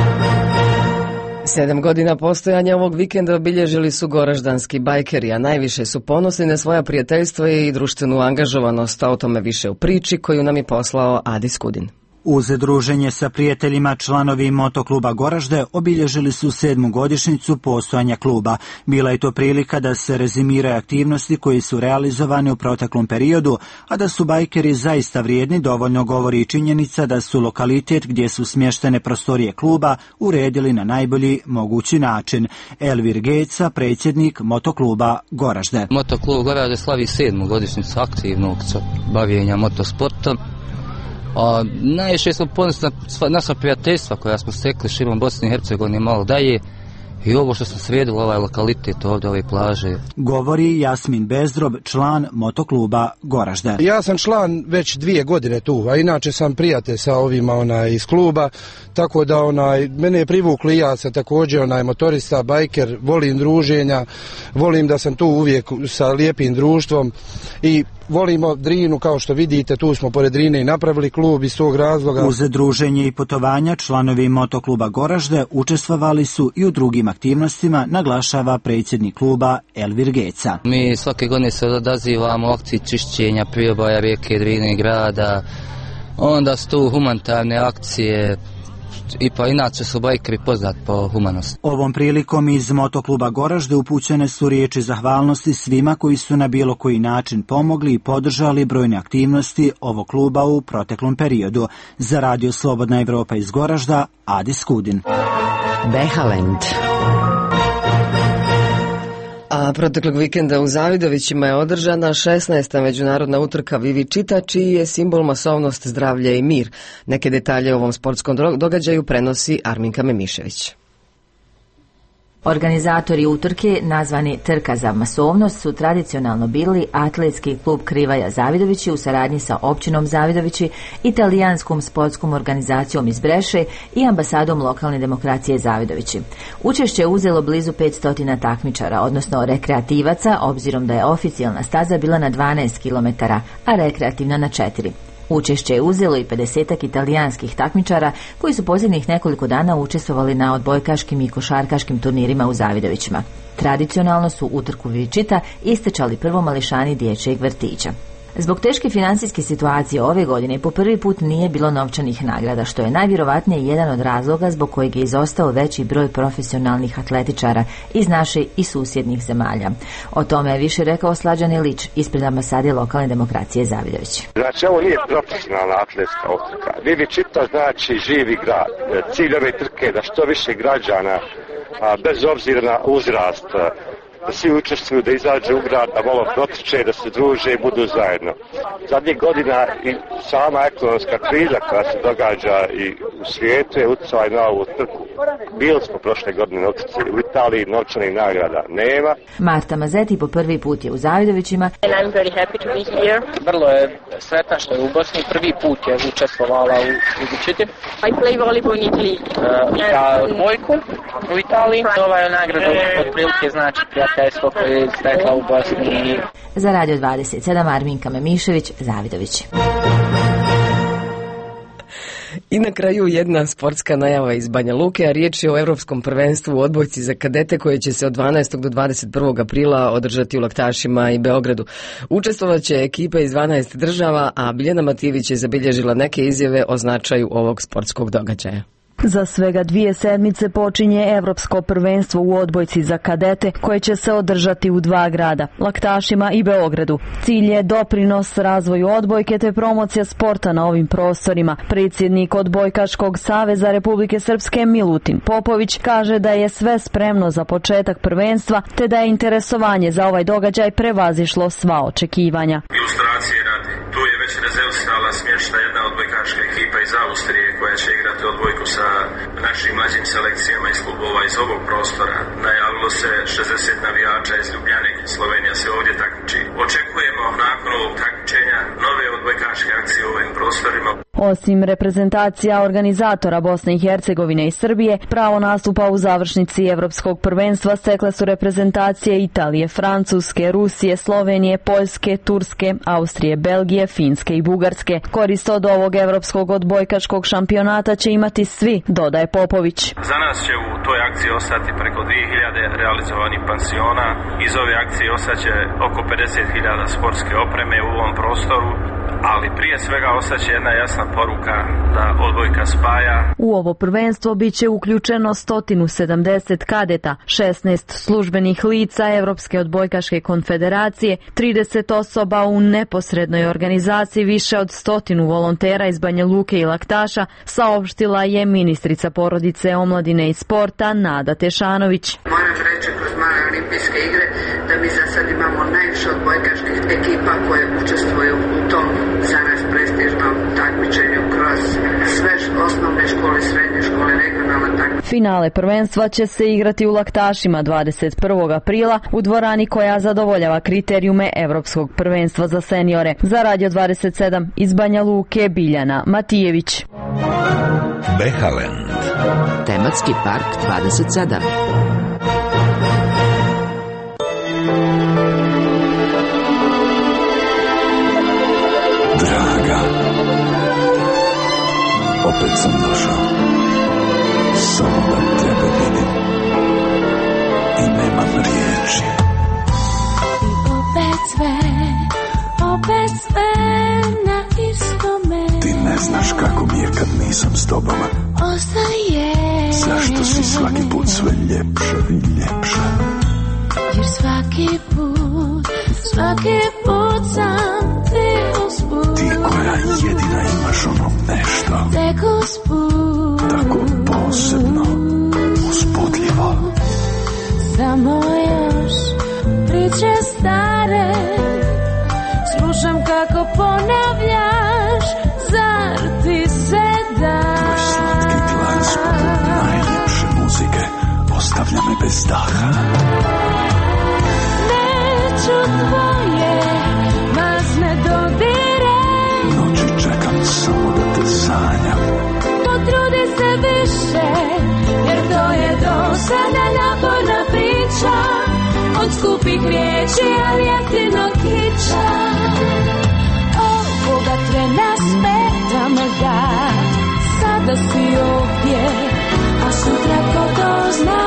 Sedam godina postojanja ovog vikenda obilježili su goraždanski bajkeri, a najviše su ponosni na svoja prijateljstva i društvenu angažovanost, a o tome više u priči koju nam je poslao Adis Kudin. Uz druženje sa prijateljima članovi motokluba Goražde obilježili su sedmu godišnjicu postojanja kluba. Bila je to prilika da se rezimiraju aktivnosti koje su realizovane u proteklom periodu, a da su bajkeri zaista vrijedni dovoljno govori i činjenica da su lokalitet gdje su smještene prostorije kluba uredili na najbolji mogući način. Elvir Geca, predsjednik motokluba Goražde. Motoklub Goražde slavi sedmu godišnjicu aktivnog bavljenja motosportom. A najviše smo ponosni na naša prijateljstva koja smo stekli širom Bosne i Hercegovine malo dalje I ovo što sam sredio, ovaj lokalitet ovdje, ove plaže. Govori Jasmin Bezdrob, član motokluba Goražde. Ja sam član već dvije godine tu, a inače sam prijatelj sa ovima onaj, iz kluba, tako da onaj, mene je privukli, ja sam također onaj, motorista, bajker, volim druženja, volim da sam tu uvijek sa lijepim društvom i volimo Drinu, kao što vidite, tu smo pored Drine i napravili klub iz tog razloga. Uz druženje i putovanja članovi motokluba Goražde učestvovali su i u drugim aktivnostima, naglašava predsjednik kluba Elvir Geca. Mi svake godine se odazivamo akciji čišćenja priobalja rijeke Drine i grada, onda su tu humanitarne akcije, i pa inače su bajkeri poznat po humanosti. Ovom prilikom iz motokluba Goražde upućene su riječi zahvalnosti svima koji su na bilo koji način pomogli i podržali brojne aktivnosti ovog kluba u proteklom periodu. Za Radio Slobodna Evropa iz Goražda, Adi Skudin. Behalend. A proteklog vikenda u Zavidovićima je održana šesnaesta međunarodna utrka Vivi Čita, čiji je simbol masovnost, zdravlje i mir. Neke detalje o ovom sportskom događaju prenosi Arminka Memišević. Organizatori utrke, nazvani Trka za masovnost, su tradicionalno bili Atletski klub Krivaja Zavidovići u saradnji sa općinom Zavidovići, italijanskom sportskom organizacijom iz Breše i ambasadom lokalne demokracije Zavidovići. Učešće je uzelo blizu petsto takmičara, odnosno rekreativaca, obzirom da je oficijalna staza bila na dvanaest kilometara, a rekreativna na četiri. Učešće je uzelo i pedesetak italijanskih takmičara koji su posljednjih nekoliko dana učestvovali na odbojkaškim i košarkaškim turnirima u Zavidovićima. Tradicionalno su utrku Vivi Čita istečali prvo mališani dječjeg vrtića. Zbog teške financijske situacije ove godine po prvi put nije bilo novčanih nagrada, što je najvjerovatnije jedan od razloga zbog kojeg je izostao veći broj profesionalnih atletičara iz naše i susjednih zemalja. O tome je više rekao Slađan Ilić ispred ambasade lokalne demokracije Zavidović. Znači, ovo nije profesionalna atletska utrka. Vivi Čita znači živi grad. Cilj ove trke je da što više građana, a bez obzira na uzrast, da svi učestvuju, da izađu u grad, da malo protiče, da se druže i budu zajedno. Zadnjih godina i sama ekonomska kriza koja se događa i u svijetu je utjecala na ovu trku. Bili smo prošle godine na utrci u Italiji, novčanih nagrada nema. Marta Mazeti po prvi put je u Zavidovićima. Vrlo je sretna što je u Bosni, prvi put je učestvovala u Vivi Čiti. I play volleyball in Italy. Ja odbojku u Italiji. Ova je nagrada otprilike znači prijateljstvo koje je stekla u Bosni. Za Radio dvadeset sedam Arminka Memišević, Zavidović. I na kraju jedna sportska najava iz Banja Luke, a riječ je o Europskom prvenstvu u odbojci za kadete koje će se od dvanaestog do dvadeset prvog aprila održati u Laktašima i Beogradu. Učestvovat će ekipe iz dvanaest država, a Biljana Matijević je zabilježila neke izjave o značaju ovog sportskog događaja. Za svega dvije sedmice počinje Evropsko prvenstvo u odbojci za kadete koje će se održati u dva grada, Laktašima i Beogradu. Cilj je doprinos razvoju odbojke te promocija sporta na ovim prostorima. Predsjednik Odbojkaškog saveza Republike Srpske Milutin Popović kaže da je sve spremno za početak prvenstva te da je interesovanje za ovaj događaj prevazišlo sva očekivanja. Ilustracije radi, tu je već rezervisala smješta jedna odbojkaška ekipa iz Austrije koja će igrati odbojku sa našim mlađim selekcijama iz klubova iz ovog prostora. Najavilo se šezdeset navijača iz Ljubljane, Slovenija se ovdje takmiči. Očekujemo nakon ovog takmičenja nove odbojkaške akcije u ovim prostorima. Osim reprezentacija organizatora Bosne i Hercegovine i Srbije, pravo nastupa u završnici Evropskog prvenstva stekle su reprezentacije Italije, Francuske, Rusije, Slovenije, Poljske, Turske, Austrije, Belgije, Finske i Bugarske. Korist od ovog Evropskog odbojkaškog šampionata će imati svi, dodaje Popović. Za nas će u toj akciji ostati preko dvije hiljade realizovanih pansiona. Iz ove akcije ostaće oko pedeset hiljada sportske opreme u ovom prostoru, ali prije svega ostaće jedna jasna poruka da odbojka spaja. U ovo prvenstvo bit će uključeno sto sedamdeset kadeta, šesnaest službenih lica Evropske odbojkaške konfederacije, trideset osoba u neposrednoj organizaciji, više od stotinu volontera iz Banja Luke i Laktaša, saopštila je ministrica porodice, omladine i sporta Nada Tešanović. Moram reći kroz male olimpijske igre da mi za sad imamo najviše odbojkaških ekipa koje učestvuju u tom za nas prestižnom takmičenju kroz sve osnovne škole, srednje škole, regionalne takmičenje. Finale prvenstva će se igrati u Laktašima dvadeset prvog aprila u dvorani koja zadovoljava kriterijume Evropskog prvenstva za seniore. Za Radio dvadeset sedam iz Banja Luke, Biljana Matijević. Behaland. Tematski park dvadeset sedam. Draga, opet sam došao, samo da tebe vidim i nemam riječi. I opet sve, opet sve na istome. Ti ne znaš kako mi je kad nisam s tobom. Ostaje. Zašto si svaki put sve ljepša i ljepša? Jer svaki put, svaki put sam ti usput. Ti koja jedina imaš ono nešto tek usput, tako posebno, uspudljivo. Samo još priče stare slušam kako ponavljaš. Zar ti se da? Tvoj slatki glas poput najljepše muzike ostavlja me bez daha. Neću tvoje mazne dodire, noći čekam samo da te sanjam. Potrudi se više, jer to je dosadna naporna priča od skupih riječi, ali jeftinog kiča. Ovoga trena smeta me da sada si ovdje, a sutra ko to zna.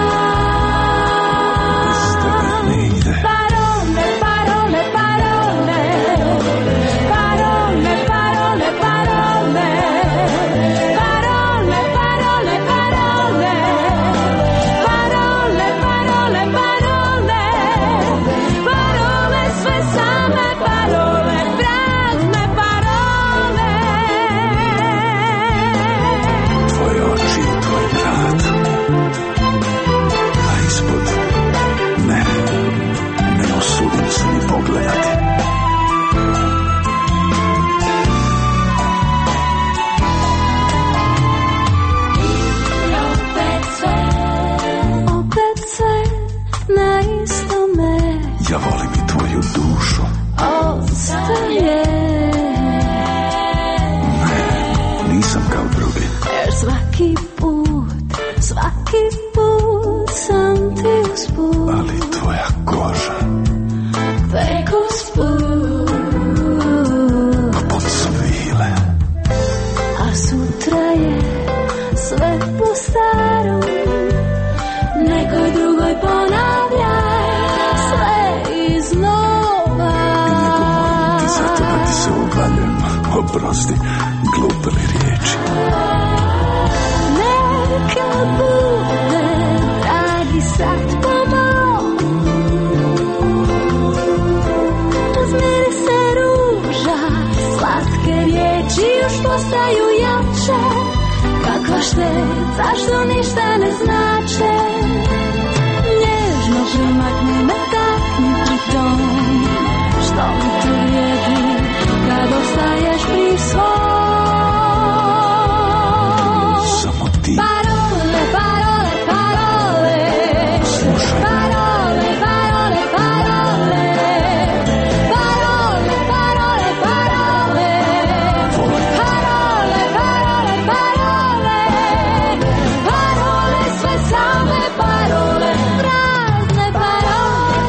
Parole, parole, parole, parole, parole, parole, parole, parole, parole, parole, parole, parole, parole, sve same parole, prazne parole. Tvoje oči i tvoj grad, a ispod ne, ne osudim se ni pogledati. Opet sve, opet sve na istome. Ja volim i tvoju dušu. Ostaje. Ne, nisam kao drugi. Jer svaki put, svaki put sam ti usput. Ali tvoja koža tek usput, poput svile. a sutra je sve po starom. Nekoj drugoj ponavljaj sve iznova. I ne govorim ti zato da ti se uvaljujem. Oprosti, glupe li riječi. Neka bude, dragi, sad pomalo. Razmiri se ruža, slatke riječi još postaju jače. Kakva štet, zašto ništa ne znače. Nježno primakni me, takni pri tom. Što mi to vrijedi kad ostaješ pri svom. Samo ti. Parole, parole, parole. Slušaj. Parole, parole, parole. Parole, parole, parole. Parole, parole, parole. Parole, sve same parole, prazne parole.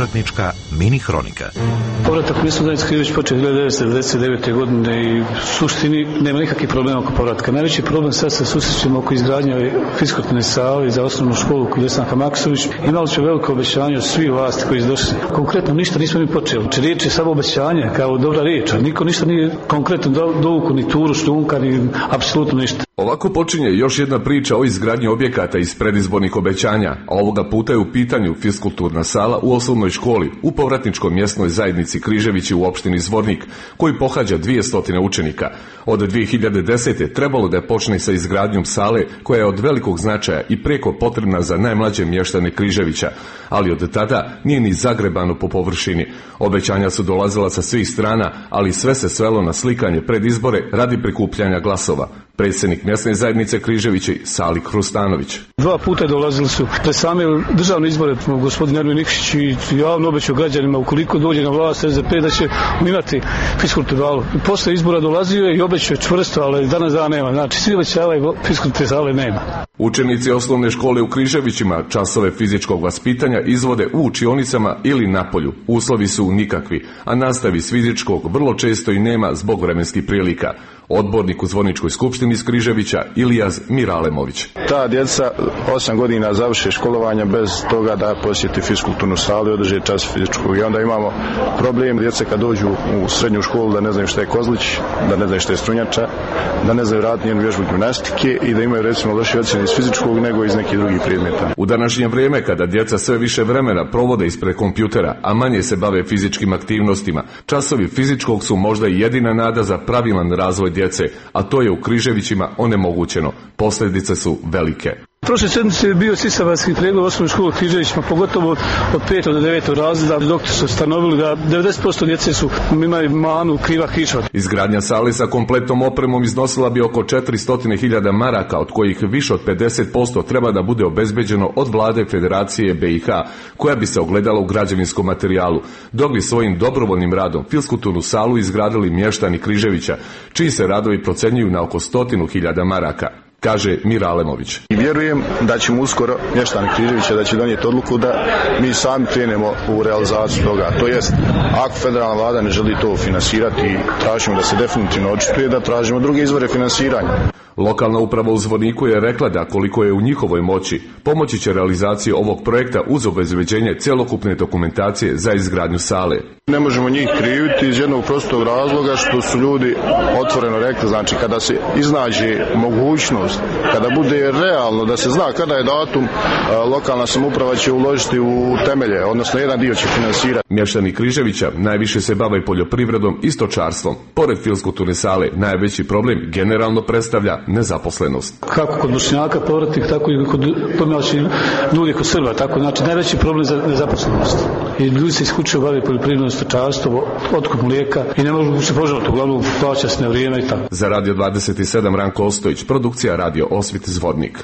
povratnička mini hronika. Povratak mjesne zajednice Križević počeo hiljadu devetsto devedeset devete. godine i u suštini nema nikakvih problema oko povratka. Najveći problem sad se susrećemo oko izgradnje fiskulturne sale za osnovnu školu kod Vesanka Maksović. Imali smo veliko obećanje od svih vlasti koji su došli. Konkretno ništa nismo ni počeli. Či riječ je samo obećanje kao dobra riječ, a niko ništa nije konkretno dovuku, ni turu, šljunka, ni apsolutno ništa. Ovako počinje još jedna priča o izgradnji objekata iz predizbornih obećanja, a ovoga puta je u pitanju fiskulturna sala u osnovnoj školi u povratničkoj mjesnoj zajednici Križevići u opštini Zvornik, koji pohađa dvjesto učenika. Od dvije hiljade desete. trebalo da počne sa izgradnjom sale koja je od velikog značaja i preko potrebna za najmlađe mještane Križevića, ali od tada nije ni zagrebano po površini. Obećanja su dolazila sa svih strana, ali sve se svelo na slikanje pred izbore radi prikupljanja glasova. Predsjednik mjesne zajednice Križevići Salik Hrustanović. Dva puta dolazili su pred same državne izbore gospodin Ermin Nikšić i javno obećao građanima ukoliko dođe na vlast S D P da će imati fiskulturnu. Posle izbora dolazio je i obećao čvrsto, ali danas dana nema. Znači svi obećavaju, fiskulturne sale nema. Učenici osnovne škole u Križevićima časove fizičkog vaspitanja izvode u učionicama ili na polju. Uslovi su nikakvi, a nastavi s fizičkog vrlo često i nema zbog vremenskih prilika. Odbornik u Zvorničkoj skupštini iz Križevića Ilijaz Miralemović. Ta djeca osam godina završe školovanje bez toga da posjeti fiskulturnu salu i održe čas fizičkog. I onda imamo problem djece kad dođu u srednju školu da ne znaju što je kozlić, da ne znaju što je strunjača, da ne znaju raditi njenu vježbu gimnastike i da imaju recimo loše ocjene iz fizičkog nego iz nekih drugih predmeta. U današnje vrijeme kada djeca sve više vremena provode ispred kompjutera, a manje se bave fizičkim aktivnostima, časovi fizičkog su možda i jedina nada za pravilan razvoj djece, a to je u Križevićima onemogućeno. Posljedice su velike. Prošle sedmice je bio sisabarski pregled u osnovnoj školi Križevićima, pogotovo od petog do devetog razreda. Doktor su stanovili da devedeset posto djece su imaju manu kriva kiča. Izgradnja sale sa kompletnom opremom iznosila bi oko četiristo hiljada maraka, od kojih više od pedeset posto treba da bude obezbeđeno od vlade Federacije B i H, koja bi se ogledala u građevinskom materijalu, dok bi svojim dobrovoljnim radom fiskulturnu salu izgradili mještani Križevića, čiji se radovi procenjuju na oko stotinu hiljada maraka, kaže Miralemović. I vjerujem da ćemo uskoro mještani Križevića da će donijeti odluku da mi sami krenemo u realizaciju toga. To jest, ako federalna vlada ne želi to finansirati, tražimo da se definitivno očituje, da tražimo druge izvore finansiranja. Lokalna uprava u Zvorniku je rekla da koliko je u njihovoj moći, pomoći će realizaciju ovog projekta uz obezbeđenje cjelokupne dokumentacije za izgradnju sale. Ne možemo njih kriviti iz jednog prostog razloga što su ljudi otvoreno rekli, znači kada se iznađe mogućnost, kada bude realno da se zna kada je datum, lokalna samouprava će uložiti u temelje, odnosno jedan dio će finansirati. Mještani Križevića najviše se bave poljoprivredom i stočarstvom. Pored fiskulturne sale, najveći problem generalno predstavlja nezaposlenost. Kako kod Bošnjaka povratnik, tako i kod pomalačnih ljudi kod Srba, tako znači najveći problem za nezaposlenost. I ljudi se isključivo bave poljoprivredom, stočarstvom, otkup mlijeka i ne mogu se požaliti, uglavnom plaća se na vrijeme i tako. Za Radio dvadeset sedam Ranko Ostojić, produkcija Radio Osvit Zvornik.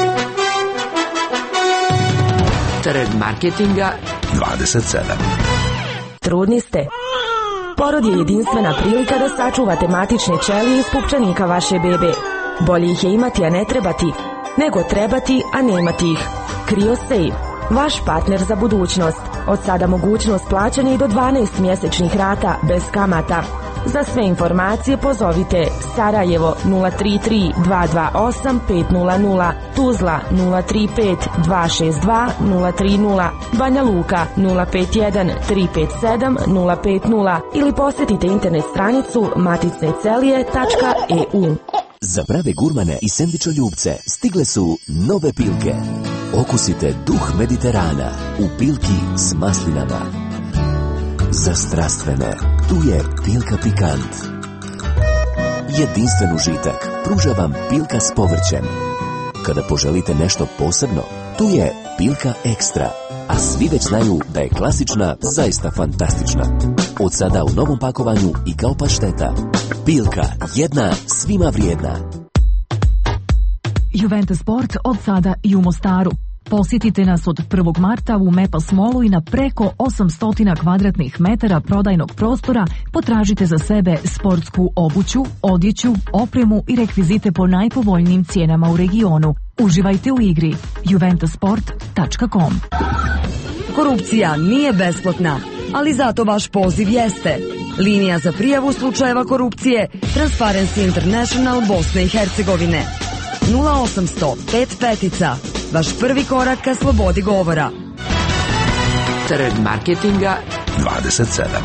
Trend marketinga dvadeset sedam. Trudni ste? Porod je jedinstvena prilika da sačuvate matične ćelije iz pupčanika vaše bebe. Bolje ih je imati, a ne trebati, nego trebati, a ne imati ih. CryoSafe, vaš partner za budućnost. Od sada mogućnost plaćanja i do dvanaest mjesečnih rata bez kamata. Za sve informacije pozovite Sarajevo nula tri tri dva dva osam pet nula nula, Tuzla nula tri pet dva šest dva nula tri nula, Banja Luka nula pet jedan tri pet sedam nula pet nula ili posjetite internet stranicu maticne celije tačka e u. Za prave gurmane i sendvičoljubce stigle su nove Pilke. Okusite duh Mediterana u Pilki s maslinama. Za strastvene, tu je Pilka Pikant. Jedinstven užitak pruža vam Pilka s povrćem. Kada poželite nešto posebno, tu je Pilka Ekstra. A svi već znaju da je klasična zaista fantastična. Od sada u novom pakovanju i kao pašteta. Pilka, jedna, svima vrijedna. Juventus Sport od sada i u Mostaru. Posjetite nas od prvog marta u Mepas Mallu i na preko osamsto kvadratnih metara prodajnog prostora potražite za sebe sportsku obuću, odjeću, opremu i rekvizite po najpovoljnijim cijenama u regionu. Uživajte u igri. juventus sport tačka com. Korupcija nije besplatna, ali zato vaš poziv jeste. Linija za prijavu slučajeva korupcije Transparency International Bosne i Hercegovine. nula osamsto pet petica. Vaš prvi korak ka slobodi govora. Trend marketinga dvadeset sedam.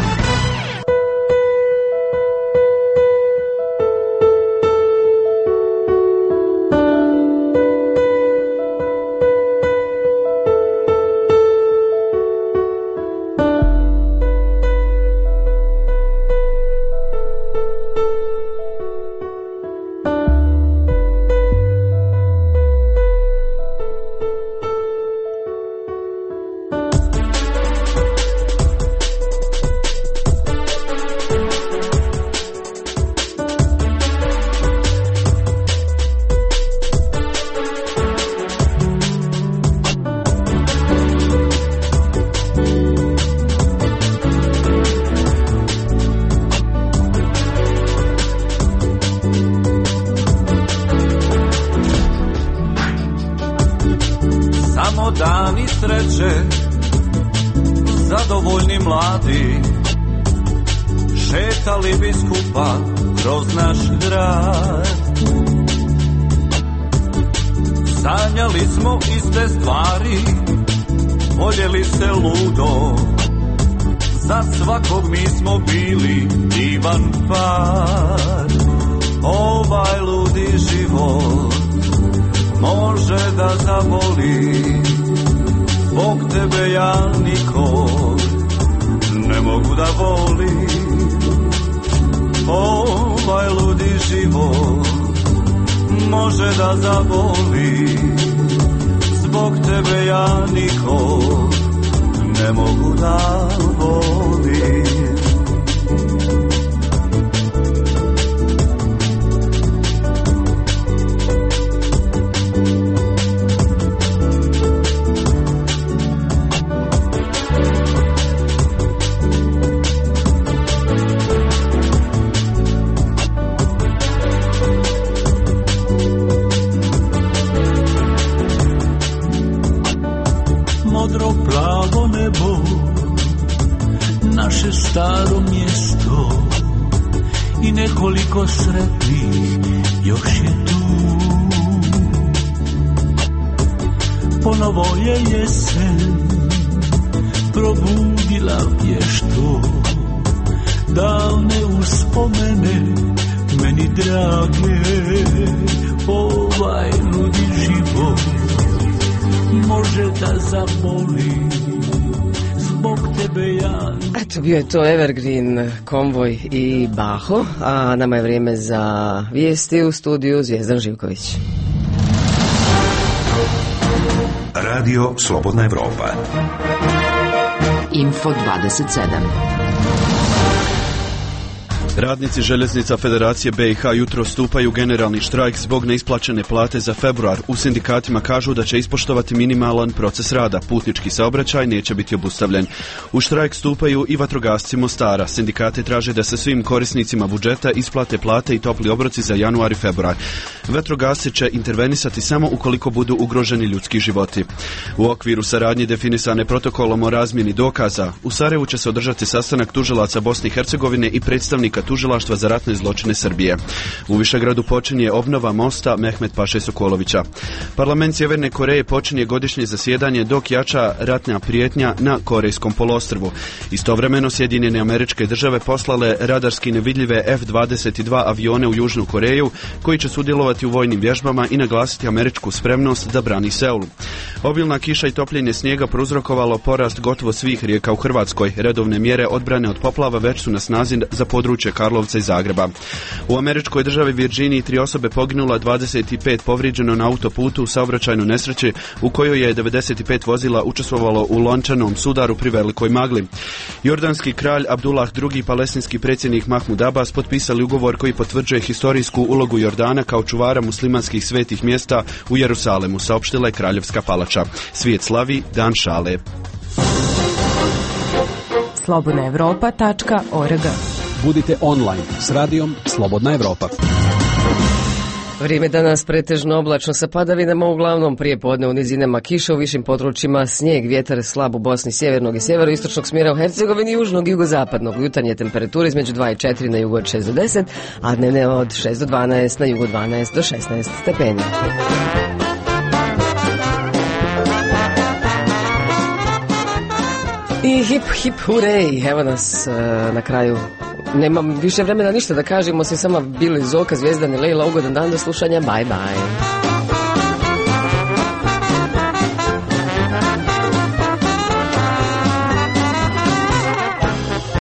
Zadovoljni mladi šetali bi skupa kroz naš grad. Sanjali smo iste stvari, voljeli se ludo, za svakog mi smo bili divan par. Ovaj ludi život može da zaboli, zbog tebe ja nikog ne mogu da volim. Ovaj ludi život može da zaboli, zbog tebe ja nikog ne mogu da volim. Modro plavo nebo, naše staro mjesto i nekoliko sretnih još je tu. Ponovo je jesen probudila vješto, davne uspomene meni drage. Ovaj ludi život može da zaboli, zbog tebe ja... Eto, bio je to Evergreen, Konvoj i Baho, a nama je vrijeme za vijesti u studiju Zvijezdan Živković. Radio Slobodna Evropa. Info dvadeset sedam. Radnici Željeznica Federacije B i H jutro stupaju generalni štrajk zbog neisplaćene plate za februar. U sindikatima kažu da će ispoštovati minimalan proces rada. Putnički saobraćaj neće biti obustavljen. U štrajk stupaju i vatrogasci Mostara. Sindikati traže da se svim korisnicima budžeta isplate plate i topli obroci za januar i februar. Vatrogasci će intervenisati samo ukoliko budu ugroženi ljudski životi. U okviru saradnje definisane protokolom o razmjeni dokaza, u Sarajevu će se održati sastanak tužilaca Bosne i Hercegovine i predstavnika tužilaštva za ratne zločine Srbije. U Višegradu počinje obnova mosta Mehmet Paše Sokolovića. Parlament Sjeverne Koreje počinje godišnje zasjedanje dok jača ratna prijetnja na Korejskom poluostrvu. Istovremeno Sjedinjene Američke Države poslale radarski nevidljive F dvadeset dva avione u Južnu Koreju koji će sudjelovati u vojnim vježbama i naglasiti američku spremnost da brani Seul. Obilna kiša i topljenje snijega prouzrokovalo porast gotovo svih rijeka u Hrvatskoj. Redovne mjere odbrane od poplava već su na snazi za područje Karlovca i Zagreba. U američkoj državi Virginiji tri osobe poginula, dvadeset pet povrijeđeno na autoputu u saobraćajnoj nesreći u kojoj je devedeset pet vozila učestvovalo u lončanom sudaru pri velikoj magli. Jordanski kralj Abdullah drugi i palestinski predsjednik Mahmud Abbas potpisali ugovor koji potvrđuje historijsku ulogu Jordana kao čuvara muslimanskih svetih mjesta u Jerusalemu, saopštila je Kraljevska palača. Svijet slavi Dan šale. slobodna evropa tačka org. Budite online s radijom Slobodna Evropa. Vrijeme danas pretežno oblačno sa padavinama, uglavnom prije podne u nizinama kiša, u višim područjima snijeg, vjetar slab u Bosni sjevernog i sjeveroistočnog smjera, u Hercegovini južnog i jugozapadnog. Jutarnje temperature između dva i četiri, na jugu od šest do deset, a dnevne od šest do dvanaest, na jugu dvanaest do šesnaest stepeni. I hip hip hurej, evo nas uh, na kraju. Nemam više vremena ništa da kažem, osim samo bili Zoka, Zvijezdani, Lejla, ugodan dan do slušanja, bye bye.